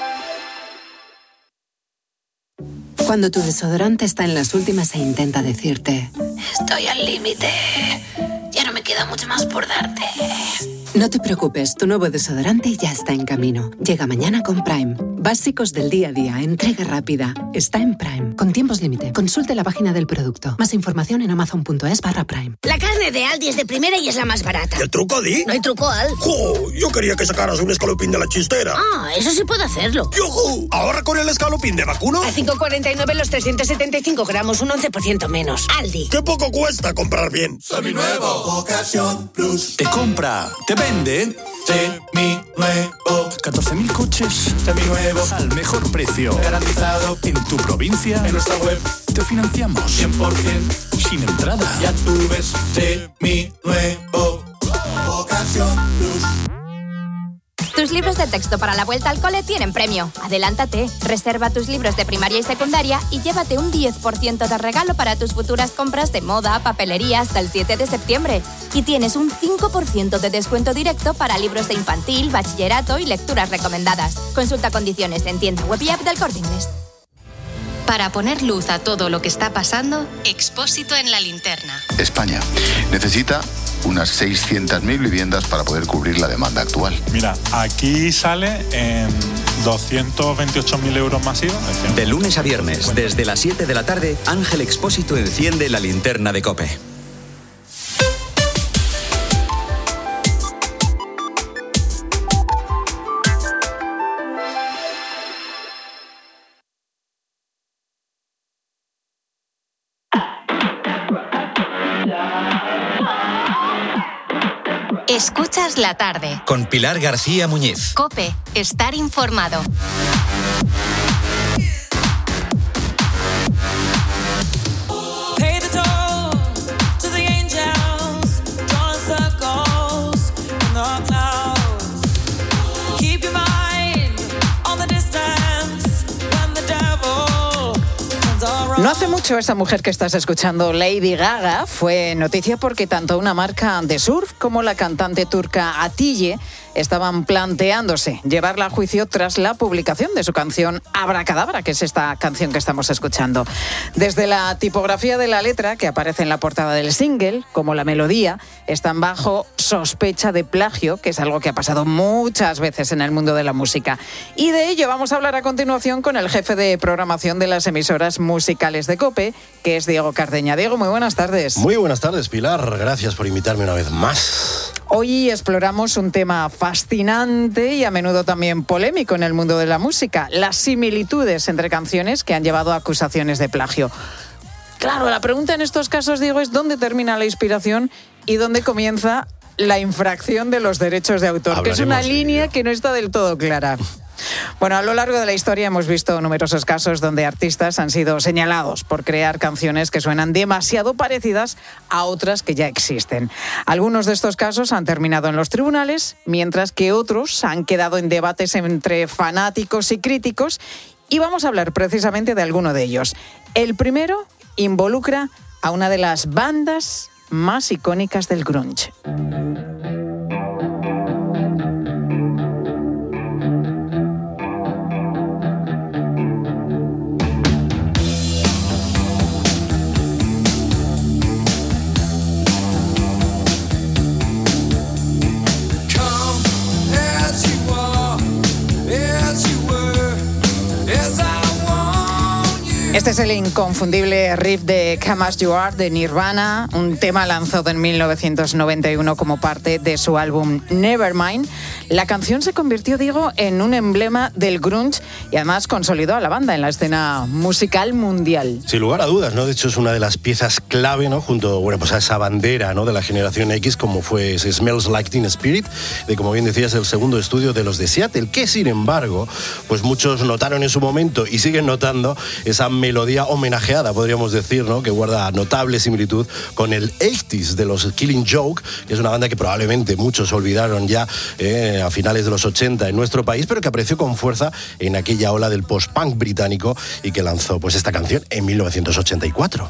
Cuando tu desodorante está en las últimas e intenta decirte: estoy al límite, ya no me queda mucho más por darte. No te preocupes, tu nuevo desodorante ya está en camino. Llega mañana con Prime. Básicos del día a día, entrega rápida. Está en Prime. Con tiempos límite. Consulte la página del producto. Más información en amazon.es barra Prime. La carne de Aldi es de primera y es la más barata. ¿Y el truco, Di? No hay truco, Al. ¡Jo! Yo quería que sacaras un escalopín de la chistera. Ah, eso sí puedo hacerlo. ¡Yujú! Ahorra con el escalopín de Vacuno. A cinco cuarenta y nueve los trescientos setenta y cinco gramos, un once por ciento menos. Aldi. ¡Qué poco cuesta comprar bien! Seminuevo. Ocasión Plus. Te compra, te vende. Seminuevo. catorce mil coches. Seminuevos. Al mejor precio. Garantizado. En tu provincia. En nuestra web. Te financiamos. cien por ciento. Sin entrada. Ya tú ves. Seminuevo. Ocasión Plus. Tus libros de texto para la vuelta al cole tienen premio. Adelántate, reserva tus libros de primaria y secundaria y llévate un diez por ciento de regalo para tus futuras compras de moda, papelería hasta el siete de septiembre. Y tienes un cinco por ciento de descuento directo para libros de infantil, bachillerato y lecturas recomendadas. Consulta condiciones en tienda web y app del Corte Inglés. Para poner luz a todo lo que está pasando, Expósito en la linterna. España necesita unas seiscientas mil viviendas para poder cubrir la demanda actual. Mira, aquí sale en doscientos veintiocho mil euros más I V A. De lunes a viernes, desde las siete de la tarde, Ángel Expósito enciende la linterna de COPE. Escuchas la tarde. Con Pilar García Muñiz. COPE, estar informado. No hace mucho esta mujer que estás escuchando, Lady Gaga, fue noticia porque tanto una marca de surf como la cantante turca Atiye estaban planteándose llevarla a juicio tras la publicación de su canción Abracadabra, que es esta canción que estamos escuchando. Desde la tipografía de la letra, que aparece en la portada del single, como la melodía, están bajo sospecha de plagio, que es algo que ha pasado muchas veces en el mundo de la música. Y de ello vamos a hablar a continuación con el jefe de programación de las emisoras musicales de COPE, que es Diego Cardeña. Diego, muy buenas tardes. Muy buenas tardes, Pilar. Gracias por invitarme una vez más. Hoy exploramos un tema fascinante y a menudo también polémico en el mundo de la música, las similitudes entre canciones que han llevado a acusaciones de plagio. Claro, la pregunta en estos casos, Diego, es ¿dónde termina la inspiración y dónde comienza la infracción de los derechos de autor? Hablaremos, que es una línea que no está del todo clara. Bueno, a lo largo de la historia hemos visto numerosos casos donde artistas han sido señalados por crear canciones que suenan demasiado parecidas a otras que ya existen. Algunos de estos casos han terminado en los tribunales, mientras que otros han quedado en debates entre fanáticos y críticos, y vamos a hablar precisamente de alguno de ellos. El primero involucra a una de las bandas más icónicas del grunge. Este es el inconfundible riff de Come As You Are de Nirvana, un tema lanzado en mil novecientos noventa y uno como parte de su álbum Nevermind. La canción se convirtió, Diego, en un emblema del grunge y además consolidó a la banda en la escena musical mundial. Sin lugar a dudas, ¿no? De hecho, es una de las piezas clave, ¿no? Junto, bueno, pues a esa bandera, ¿no? De la generación X, como fue Smells Like Teen Spirit, de, como bien decías, el segundo estudio de los de Seattle, que sin embargo, pues muchos notaron en su momento y siguen notando esa melodía homenajeada, podríamos decir, ¿no? Que guarda notable similitud con el ochenta de los Killing Joke, que es una banda que probablemente muchos olvidaron ya eh, a finales de los ochenta en nuestro país, pero que apareció con fuerza en aquella ola del post-punk británico y que lanzó pues esta canción en mil novecientos ochenta y cuatro.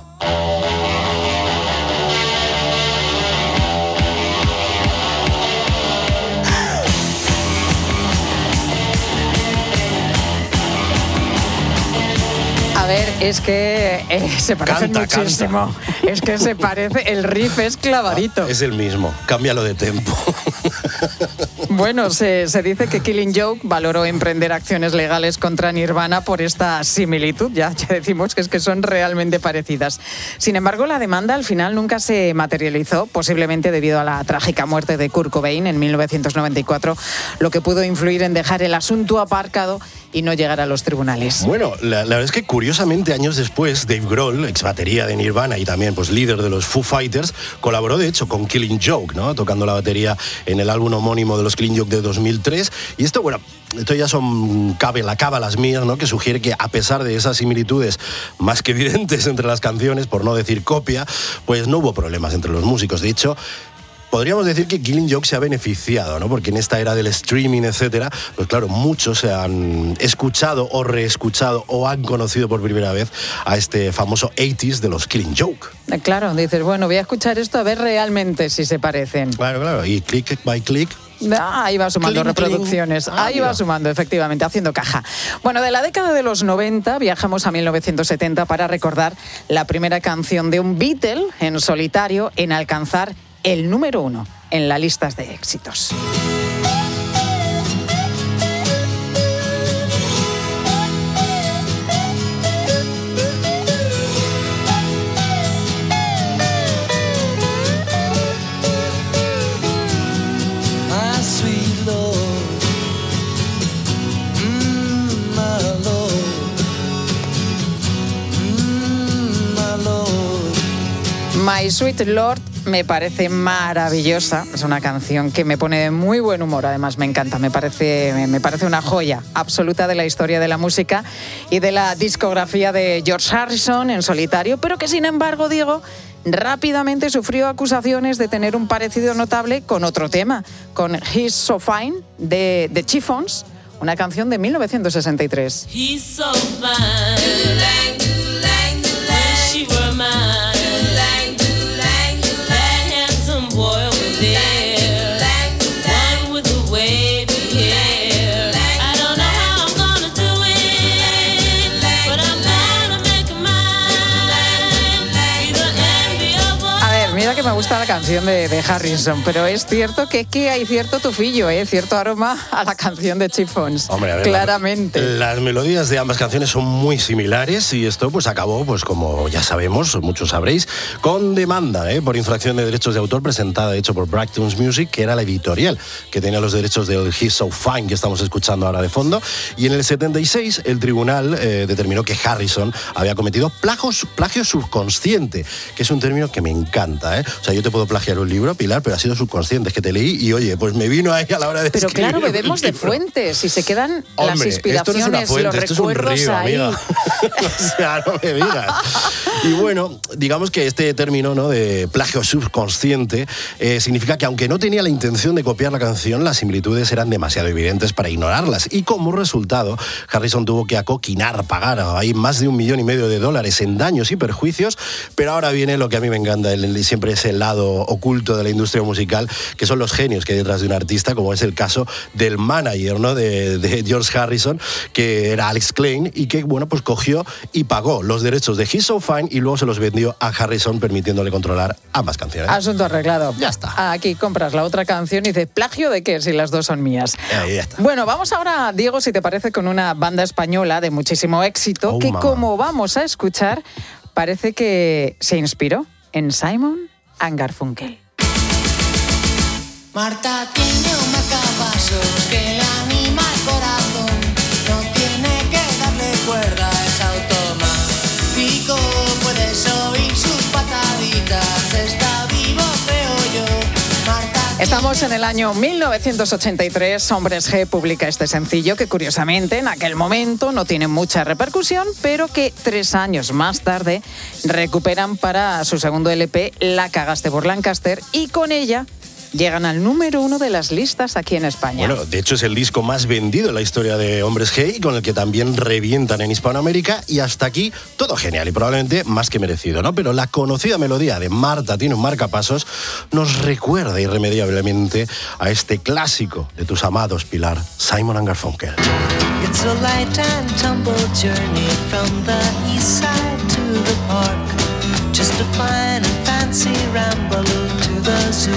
Es que eh, se parecen Canta, muchísimo. canta. Es que se parece, el riff es clavadito. Es el mismo, cámbialo de tempo. Bueno, se, se dice que Killing Joke valoró emprender acciones legales contra Nirvana por esta similitud. Ya, ya decimos que es que son realmente parecidas. Sin embargo, la demanda al final nunca se materializó, posiblemente debido a la trágica muerte de Kurt Cobain en mil novecientos noventa y cuatro, lo que pudo influir en dejar el asunto aparcado y no llegar a los tribunales. Bueno, la, la verdad es que curiosamente años después, Dave Grohl, ex batería de Nirvana y también pues líder de los Foo Fighters, colaboró de hecho con Killing Joke, ¿no? Tocando la batería en el álbum homónimo de los Killing Joke de dos mil tres. Y esto, bueno, esto ya son la cábalas mías, ¿no? Que sugiere que a pesar de esas similitudes más que evidentes entre las canciones, por no decir copia, pues no hubo problemas entre los músicos. De hecho, podríamos decir que Killing Joke se ha beneficiado, ¿no? Porque en esta era del streaming, etcétera, pues claro, muchos se han escuchado o reescuchado o han conocido por primera vez a este famoso ochenta de los Killing Joke. Claro, dices, bueno, voy a escuchar esto a ver realmente si se parecen. Claro, claro, y click by click. Ah, ahí va sumando Cling, reproducciones, cling. Ah, ahí mira. va sumando, efectivamente, haciendo caja. Bueno, de la década de los noventa viajamos a mil novecientos setenta para recordar la primera canción de un Beatle en solitario en alcanzar el número uno en las listas de éxitos. My sweet Lord, mm, my Lord, mm, my Lord. My Sweet Lord me parece maravillosa, es una canción que me pone de muy buen humor, además me encanta, me parece, me parece una joya absoluta de la historia de la música y de la discografía de George Harrison en solitario, pero que sin embargo, Diego, rápidamente sufrió acusaciones de tener un parecido notable con otro tema, con He's So Fine de The Chiffons, una canción de mil novecientos sesenta y tres. He's so fine. Wish he were mine. That handsome boy over there. One with the wavy hair. I don't know how I'm gonna do it, but I'm gonna make a mine. Be the envy of all. A ver, mira que me gusta la canción de, de Harrison, pero es cierto que es que hay cierto tufillo, ¿eh? Cierto aroma a la canción de Chiffons. Hombre, a ver, claramente. La, las melodías de ambas canciones son muy similares y esto pues acabó, pues como ya sabemos, muchos sabréis, con demanda ¿eh? por infracción de derechos de autor presentada, de hecho, por Bracton's Music, que era la editorial que tenía los derechos del He's So Fine que estamos escuchando ahora de fondo. Y en el setenta y seis el tribunal eh, determinó que Harrison había cometido plagio, plagio subconsciente, que es un término que me encanta. ¿eh? O sea, yo te puedo plagiar un libro, Pilar, pero ha sido subconsciente, es que te leí y oye, pues me vino ahí a la hora de Pero escribir claro, el bebemos de libro. fuentes y se quedan Hombre, las inspiraciones, esto no es una fuente, los esto es un recuerdos río, ahí. amiga. O sea, no me digas. Y bueno, digamos que este término, ¿no?, de plagio subconsciente eh, significa que aunque no tenía la intención de copiar la canción, las similitudes eran demasiado evidentes para ignorarlas. Y como resultado, Harrison tuvo que acoquinar, pagar ahí más de un millón y medio de dólares en daños y perjuicios. Pero ahora viene lo que a mí me encanta, el, el, siempre es el lado oculto de la industria musical, que son los genios que hay detrás de un artista, como es el caso del manager, ¿no?, de, de George Harrison, que era Alex Klein, y que, bueno, pues cogió y pagó los derechos de He's So Fine y luego se los vendió a Harrison, permitiéndole controlar ambas canciones. Asunto arreglado. Ya está. Aquí compras la otra canción y dices, ¿plagio de qué? Si las dos son mías. Ahí está. Bueno, vamos ahora, Diego, si te parece, con una banda española de muchísimo éxito, Oh, que mamá. como vamos a escuchar, parece que se inspiró en Simon and Garfunkel. Marta tiene un marcapasos que le anima el corazón. No tiene que darle cuerda, es automático. Puedes oír sus pataditas, está vivo, creo yo. Marta. Estamos en el año mil novecientos ochenta y tres, Hombres G publica este sencillo que curiosamente en aquel momento no tiene mucha repercusión, pero que tres años más tarde recuperan para su segundo L P, La cagaste por Lancaster, y con ella llegan al número uno de las listas aquí en España. Bueno, de hecho es el disco más vendido en la historia de Hombres G, con el que también revientan en Hispanoamérica, y hasta aquí todo genial y probablemente más que merecido, ¿no? Pero la conocida melodía de Marta tiene un marcapasos nos recuerda irremediablemente a este clásico de tus amados, Pilar, Simon and Garfunkel. It's a light and tumble journey from the east side to the park. Just a fine and fancy ramble to the zoo.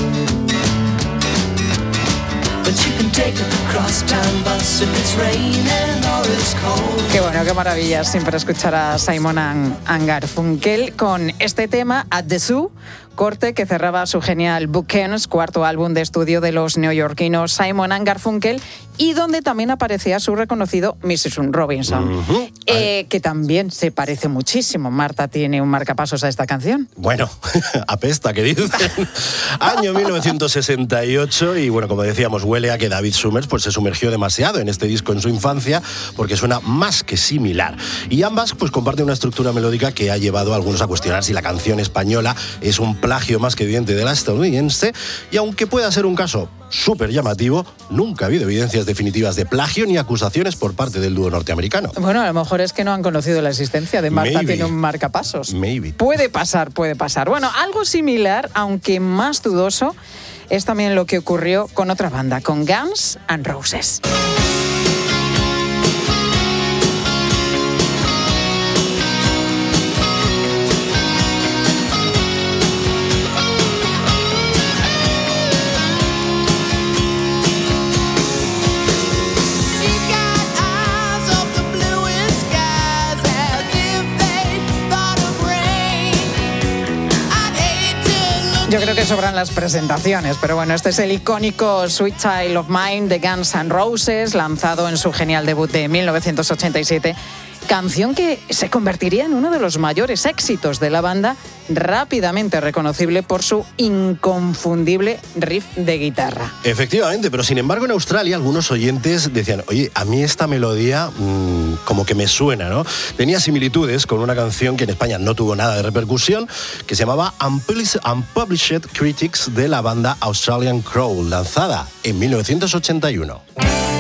But you can take a crosstown bus if it's raining or it's cold. Qué bueno, qué maravilla siempre escuchar a Simon and, and Garfunkel con este tema, At the Zoo, corte que cerraba su genial Bookends, cuarto álbum de estudio de los neoyorquinos Simon and Garfunkel, y donde también aparecía su reconocido missus Robinson, uh-huh. eh, que también se parece muchísimo. Marta tiene un marcapasos a esta canción. Bueno, apesta, que dicen. Año mil novecientos sesenta y ocho, y bueno, como decíamos, huele a que David Summers pues, se sumergió demasiado en este disco en su infancia, porque suena más que similar. Y ambas pues comparten una estructura melódica que ha llevado a algunos a cuestionar si la canción española es un plagio más que evidente de la estadounidense, y aunque pueda ser un caso súper llamativo, nunca ha habido evidencias definitivas de plagio ni acusaciones por parte del dúo norteamericano. Bueno, a lo mejor es que no han conocido la existencia de Marta Maybe. tiene un marcapasos. Maybe. Puede pasar, puede pasar. Bueno, algo similar, aunque más dudoso, es también lo que ocurrió con otra banda, con Guns N' Roses. Yo creo que sobran las presentaciones, pero bueno, este es el icónico Sweet Child of Mine de Guns N' Roses, lanzado en su genial debut de mil novecientos ochenta y siete, canción que se convertiría en uno de los mayores éxitos de la banda, rápidamente reconocible por su inconfundible riff de guitarra. Efectivamente, pero sin embargo en Australia algunos oyentes decían, oye, a mí esta melodía mmm, como que me suena, ¿no? Tenía similitudes con una canción que en España no tuvo nada de repercusión, que se llamaba Unpublished Critics, de la banda Australian Crow, lanzada en mil novecientos ochenta y uno.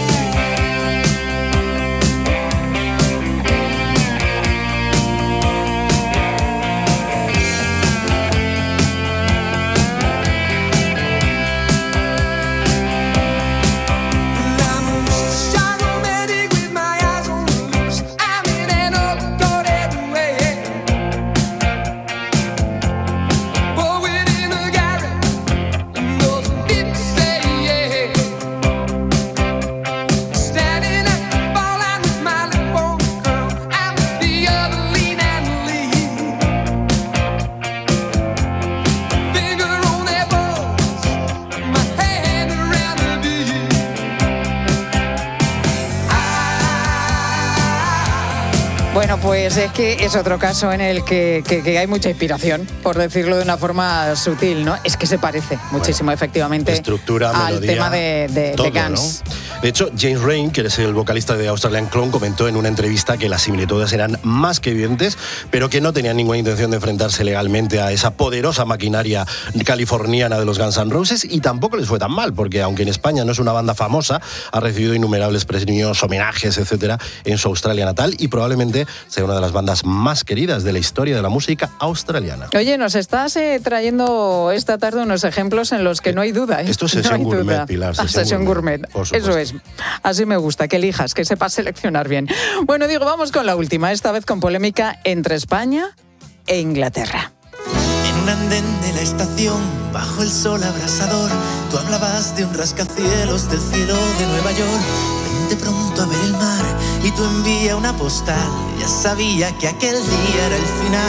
Bueno, pues es que es otro caso en el que, que, que hay mucha inspiración, por decirlo de una forma sutil, ¿no? Es que se parece muchísimo, bueno, efectivamente, estructura, al melodía, tema de, de, todo, de Guns. ¿no? De hecho, James Rain, que es el vocalista de Australian Clone, comentó en una entrevista que las similitudes eran más que evidentes, pero que no tenían ninguna intención de enfrentarse legalmente a esa poderosa maquinaria californiana de los Guns N' Roses, y tampoco les fue tan mal, porque aunque en España no es una banda famosa, ha recibido innumerables premios, homenajes, etcétera, en su Australia natal, y probablemente sea una de las bandas más queridas de la historia de la música australiana. Oye, nos estás eh, trayendo esta tarde unos ejemplos en los que no hay duda. ¿eh? Esto es sesión no gourmet, duda. Pilar. Sesión, sesión gourmet, gourmet. Eso es. Así me gusta, que elijas, que sepas seleccionar bien. Bueno, digo, vamos con la última, esta vez con polémica entre España e Inglaterra. En un andén de la estación, bajo el sol abrasador, tú hablabas de un rascacielos del cielo de Nueva York. Ven de pronto a ver el mar y tú envía una postal. Ya sabía que aquel día era el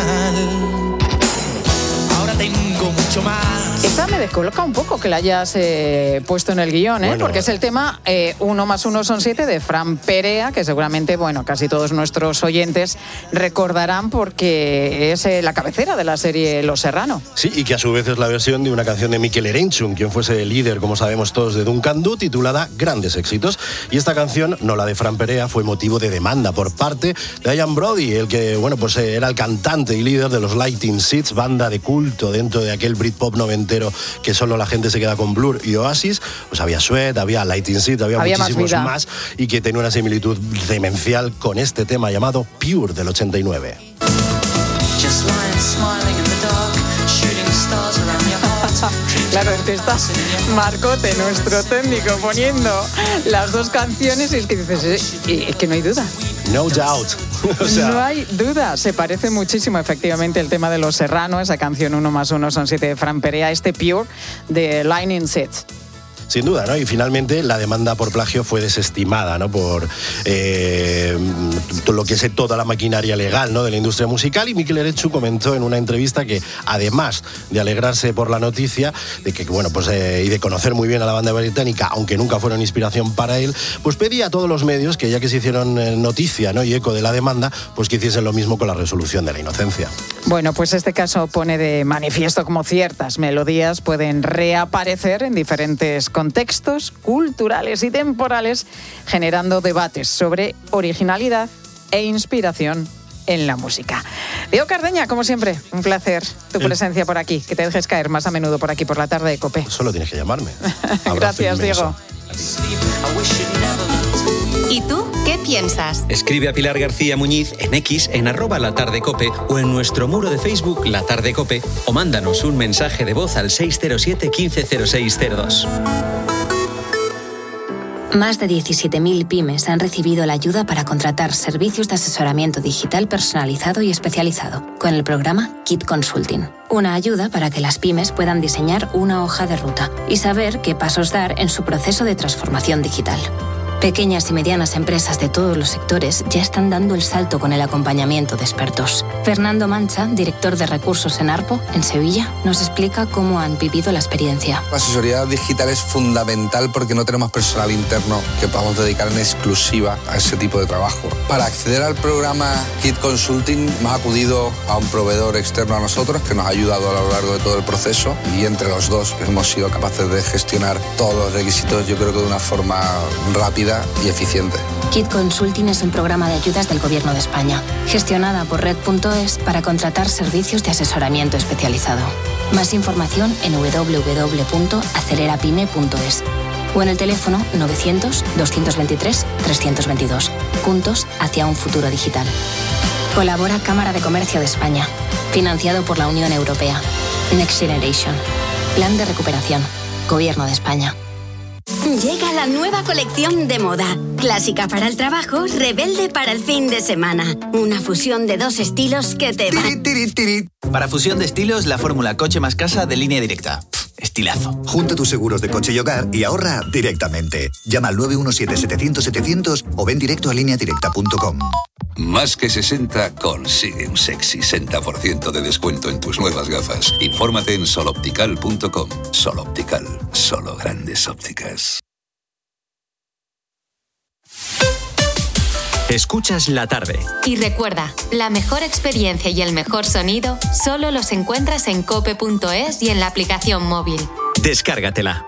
final. Ahora tengo mucho más. Esta me descoloca un poco que la hayas eh, puesto en el guión, ¿eh? Bueno, porque es el tema eh, uno más uno son siete de Fran Perea, que seguramente, bueno, casi todos nuestros oyentes recordarán porque es eh, la cabecera de la serie Los Serrano. Sí, y que a su vez es la versión de una canción de Mikel Erenchun, quien fuese el líder, como sabemos todos, de Duncan Du, titulada Grandes Éxitos. Y esta canción, no la de Fran Perea, fue motivo de demanda por parte de Ian Brody, el que, bueno, pues era el cantante y líder de los Lightning Seeds, banda de culto dentro de aquel Britpop noventero, entero que solo la gente se queda con Blur y Oasis, pues había Sweat, había Lighting Seat, había, había muchísimos más, más, y que tenía una similitud demencial con este tema llamado Pure del ochenta y nueve. Claro, es que está Marcote, nuestro técnico, poniendo las dos canciones y es que dices, eh, es que no hay duda. No doubt. O sea, no hay duda, se parece muchísimo efectivamente el tema de Los Serrano, esa canción uno más uno son siete de Fran Perea, este Pure de Lightning Sets. Sin duda, ¿no? Y finalmente la demanda por plagio fue desestimada, ¿no? Por eh, lo que es toda la maquinaria legal, ¿no? De la industria musical. Y Mikel Eretsu comentó en una entrevista que, además de alegrarse por la noticia de que, bueno, pues eh, y de conocer muy bien a la banda británica, aunque nunca fueron inspiración para él, pues pedía a todos los medios que, ya que se hicieron eh, noticia, ¿no? Y eco de la demanda, pues que hiciesen lo mismo con la resolución de la inocencia. Bueno, pues este caso pone de manifiesto cómo ciertas melodías pueden reaparecer en diferentes contextos culturales y temporales, generando debates sobre originalidad e inspiración en la música. Diego Cardeña, como siempre, un placer tu presencia por aquí, que te dejes caer más a menudo por aquí por la tarde de COPE. Solo tienes que llamarme. Gracias, Diego. ¿Y tú qué piensas? Escribe a Pilar García Muñiz en X, en arroba La Tarde Cope o en nuestro muro de Facebook La Tarde Cope, o mándanos un mensaje de voz al seis cero siete, quince cero seis cero dos. Más de diecisiete mil pymes han recibido la ayuda para contratar servicios de asesoramiento digital personalizado y especializado con el programa Kit Consulting. Una ayuda para que las pymes puedan diseñar una hoja de ruta y saber qué pasos dar en su proceso de transformación digital. Pequeñas y medianas empresas de todos los sectores ya están dando el salto con el acompañamiento de expertos. Fernando Mancha, director de recursos en Arpo, en Sevilla, nos explica cómo han vivido la experiencia. La asesoría digital es fundamental porque no tenemos personal interno que podamos dedicar en exclusiva a ese tipo de trabajo. Para acceder al programa Kit Consulting hemos acudido a un proveedor externo a nosotros que nos ha ayudado a lo largo de todo el proceso, y entre los dos hemos sido capaces de gestionar todos los requisitos, yo creo que de una forma rápida y eficiente. Kit Consulting es un programa de ayudas del Gobierno de España, gestionada por red punto es para contratar servicios de asesoramiento especializado. Más información en doble u doble u doble u punto acelerapyme punto es o en el teléfono novecientos, doscientos veintitrés, trescientos veintidós. Juntos hacia un futuro digital. Colabora Cámara de Comercio de España, financiado por la Unión Europea. Next Generation. Plan de recuperación. Gobierno de España. Llega la nueva colección de moda. Clásica para el trabajo, rebelde para el fin de semana. Una fusión de dos estilos que te van. Para fusión de estilos, la fórmula coche más casa de Línea Directa. Pff, estilazo. Junta tus seguros de coche y hogar y ahorra directamente. Llama al nueve uno siete, setecientos, setecientos o ven directo a línea directa punto com. Más que sesenta consigue un sexy sesenta por ciento de descuento en tus nuevas gafas. Infórmate en sol optical punto com. Sol Optical, solo grandes ópticas. Escuchas La Tarde. Y recuerda, la mejor experiencia y el mejor sonido solo los encuentras en cope punto es y en la aplicación móvil. Descárgatela.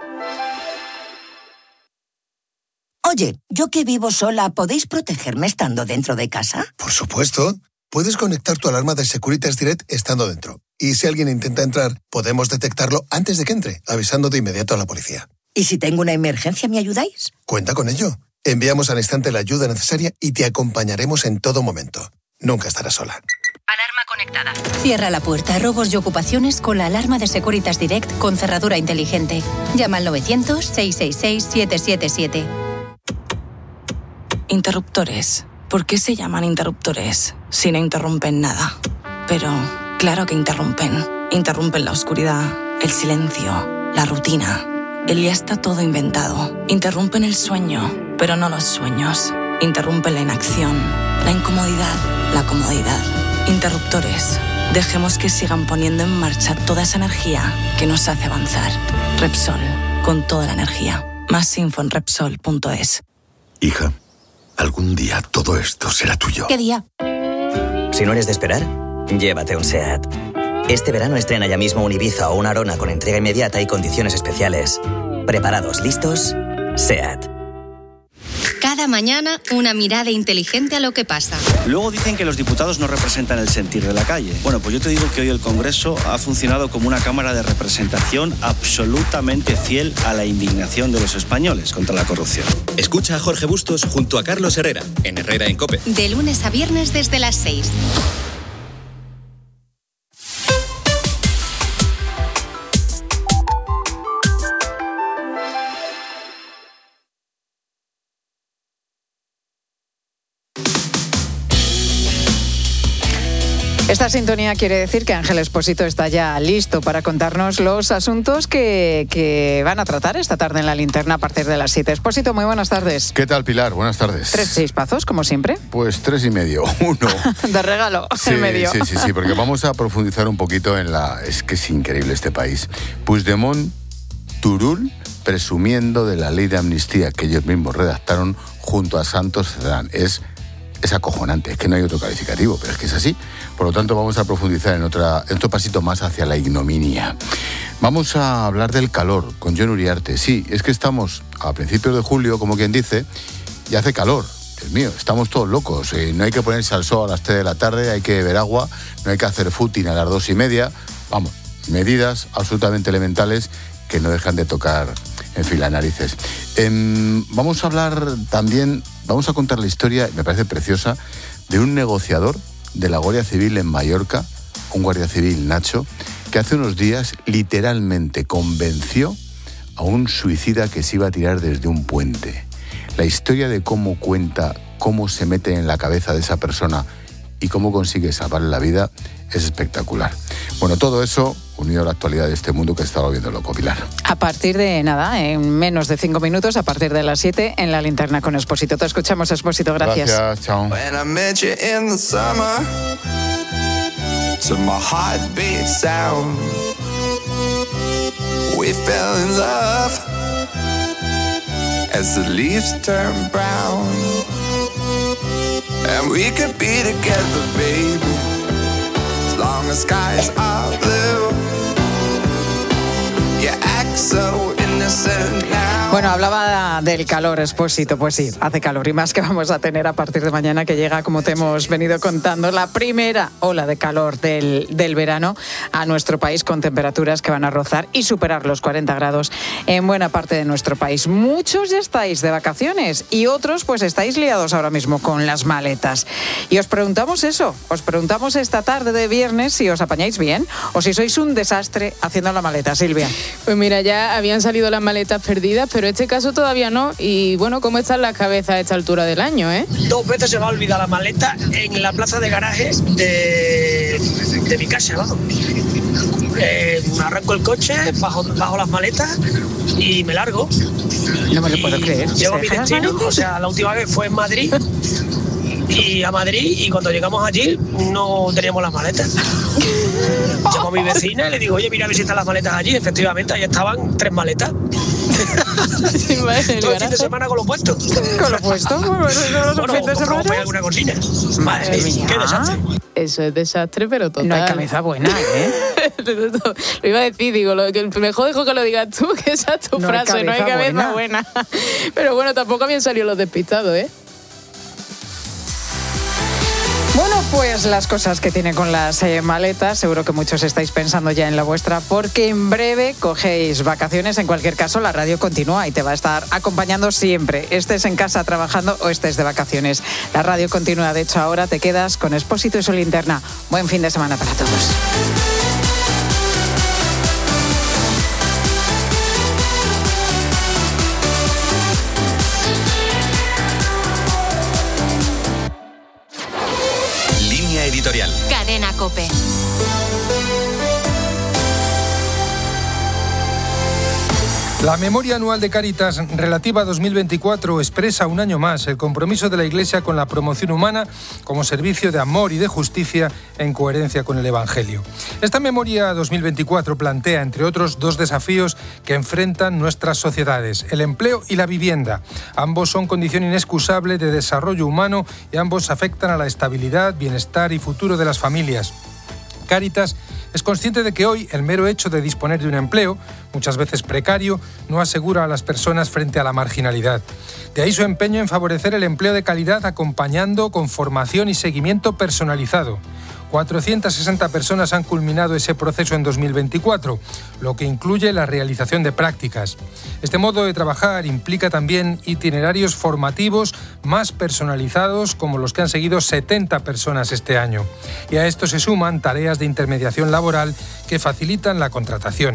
Oye, yo que vivo sola, ¿podéis protegerme estando dentro de casa? Por supuesto. Puedes conectar tu alarma de Securitas Direct estando dentro. Y si alguien intenta entrar, podemos detectarlo antes de que entre, avisando de inmediato a la policía. ¿Y si tengo una emergencia, me ayudáis? Cuenta con ello. Enviamos al instante la ayuda necesaria y te acompañaremos en todo momento. Nunca estarás sola. Alarma conectada. Cierra la puerta a robos y ocupaciones con la alarma de Securitas Direct con cerradura inteligente. Llama al novecientos, seiscientos sesenta y seis, setecientos setenta y siete. Interruptores. ¿Por qué se llaman interruptores si no interrumpen nada? Pero claro que interrumpen. Interrumpen la oscuridad, el silencio, la rutina. El ya está todo inventado. Interrumpen el sueño, pero no los sueños. Interrumpen la inacción, la incomodidad, la comodidad. Interruptores. Dejemos que sigan poniendo en marcha toda esa energía que nos hace avanzar. Repsol, con toda la energía. Más info en repsol punto es. Hija, algún día todo esto será tuyo. ¿Qué día? Si no eres de esperar, llévate un SEAT. Este verano estrena ya mismo un Ibiza o una Arona con entrega inmediata y condiciones especiales. Preparados, listos, SEAT. Cada Cada mañana, una mirada inteligente a lo que pasa. Luego dicen que los diputados no representan el sentir de la calle. Bueno, pues yo te digo que hoy el Congreso ha funcionado como una cámara de representación absolutamente fiel a la indignación de los españoles contra la corrupción. Escucha a Jorge Bustos junto a Carlos Herrera, en Herrera en COPE. De lunes a viernes desde las seis. Esta sintonía quiere decir que Ángel Expósito está ya listo para contarnos los asuntos que, que van a tratar esta tarde en la linterna a partir de las siete. Expósito, muy buenas tardes. ¿Qué tal, Pilar? Buenas tardes. Tres chispazos, como siempre. Pues tres y medio, uno. De regalo, sí, en medio. Sí, sí, sí, porque vamos a profundizar un poquito en la... Es que es increíble este país. Puigdemont, Turull, presumiendo de la ley de amnistía que ellos mismos redactaron junto a Santos Cerdán. Es... Es acojonante, es que no hay otro calificativo, pero es que es así. Por lo tanto, vamos a profundizar en, otra, en otro pasito más hacia la ignominia. Vamos a hablar del calor con Jon Uriarte. Sí, es que estamos a principios de julio, como quien dice, y hace calor. Dios mío, estamos todos locos. Eh, no hay que ponerse al sol a las tres de la tarde, hay que beber agua, no hay que hacer footing a las dos y media. Vamos, medidas absolutamente elementales que no dejan de tocar, en fin, las narices. Eh, vamos a hablar también... Vamos a contar la historia, me parece preciosa, de un negociador de la Guardia Civil en Mallorca, un guardia civil, Nacho, que hace unos días literalmente convenció a un suicida que se iba a tirar desde un puente. La historia de cómo cuenta, cómo se mete en la cabeza de esa persona y cómo consigue salvarle la vida es espectacular. Bueno, todo eso unido a la actualidad de este mundo que estaba viendo loco, Pilar. A partir de nada, en menos de cinco minutos, a partir de las siete, en la linterna con Expósito. Te escuchamos, Expósito, gracias. Gracias, chao. When I met you in the summer, to my heartbeat sound, we fell in love as the leaves turn brown, and we could be together, baby, as long as skies are blue. You act so innocent now. Bueno, hablaba del calor, Expósito. Pues sí, hace calor y más que vamos a tener a partir de mañana, que llega, como te hemos venido contando, la primera ola de calor del, del verano a nuestro país, con temperaturas que van a rozar y superar los cuarenta grados en buena parte de nuestro país. Muchos ya estáis de vacaciones y otros pues estáis liados ahora mismo con las maletas. Y os preguntamos eso, os preguntamos esta tarde de viernes si os apañáis bien o si sois un desastre haciendo la maleta. Silvia. Pues mira, ya habían salido las maletas perdidas, pero este caso todavía no. Y bueno, ¿cómo están las cabezas a esta altura del año, eh? Dos veces se me ha olvidado la maleta en la plaza de garaje de, de mi casa, vamos. Eh, arranco el coche, bajo, bajo las maletas y me largo. No me lo puedo creer. Llego a mi destino, o sea, la última vez fue en Madrid. Y a Madrid, y cuando llegamos allí no teníamos las maletas. Llamo a mi vecina y le digo, oye, mira a ver si están las maletas allí. Efectivamente, ahí estaban tres maletas. Sí, vale, todo el fin de semana con lo puesto. ¿Con lo puesto? Bueno, bueno, fin de semana. alguna cocina. Madre mía. Qué desastre. Eso es desastre, pero total. No hay cabeza buena, ¿eh? Lo iba a decir, digo, lo, que mejor dejo que lo digas tú, que esa es tu no frase, hay no hay cabeza buena. buena. Pero bueno, tampoco habían salido los despistados, ¿eh? Bueno, pues las cosas que tiene con las eh, maletas, seguro que muchos estáis pensando ya en la vuestra, porque en breve cogéis vacaciones. En cualquier caso, la radio continúa y te va a estar acompañando siempre, estés en casa trabajando o estés de vacaciones. La radio continúa, de hecho ahora te quedas con Expósito y su linterna. Buen fin de semana para todos. Editorial. Cadena COPE. La memoria anual de Cáritas relativa a dos mil veinticuatro expresa un año más el compromiso de la Iglesia con la promoción humana como servicio de amor y de justicia en coherencia con el Evangelio. Esta memoria dos mil veinticuatro plantea, entre otros, dos desafíos que enfrentan nuestras sociedades: el empleo y la vivienda. Ambos son condición inexcusable de desarrollo humano y ambos afectan a la estabilidad, bienestar y futuro de las familias. Cáritas Es consciente de que hoy el mero hecho de disponer de un empleo, muchas veces precario, no asegura a las personas frente a la marginalidad. De ahí su empeño en favorecer el empleo de calidad acompañando con formación y seguimiento personalizado. cuatrocientas sesenta personas han culminado ese proceso en dos mil veinticuatro, lo que incluye la realización de prácticas. Este modo de trabajar implica también itinerarios formativos más personalizados, como los que han seguido setenta personas este año. Y a esto se suman tareas de intermediación laboral que facilitan la contratación.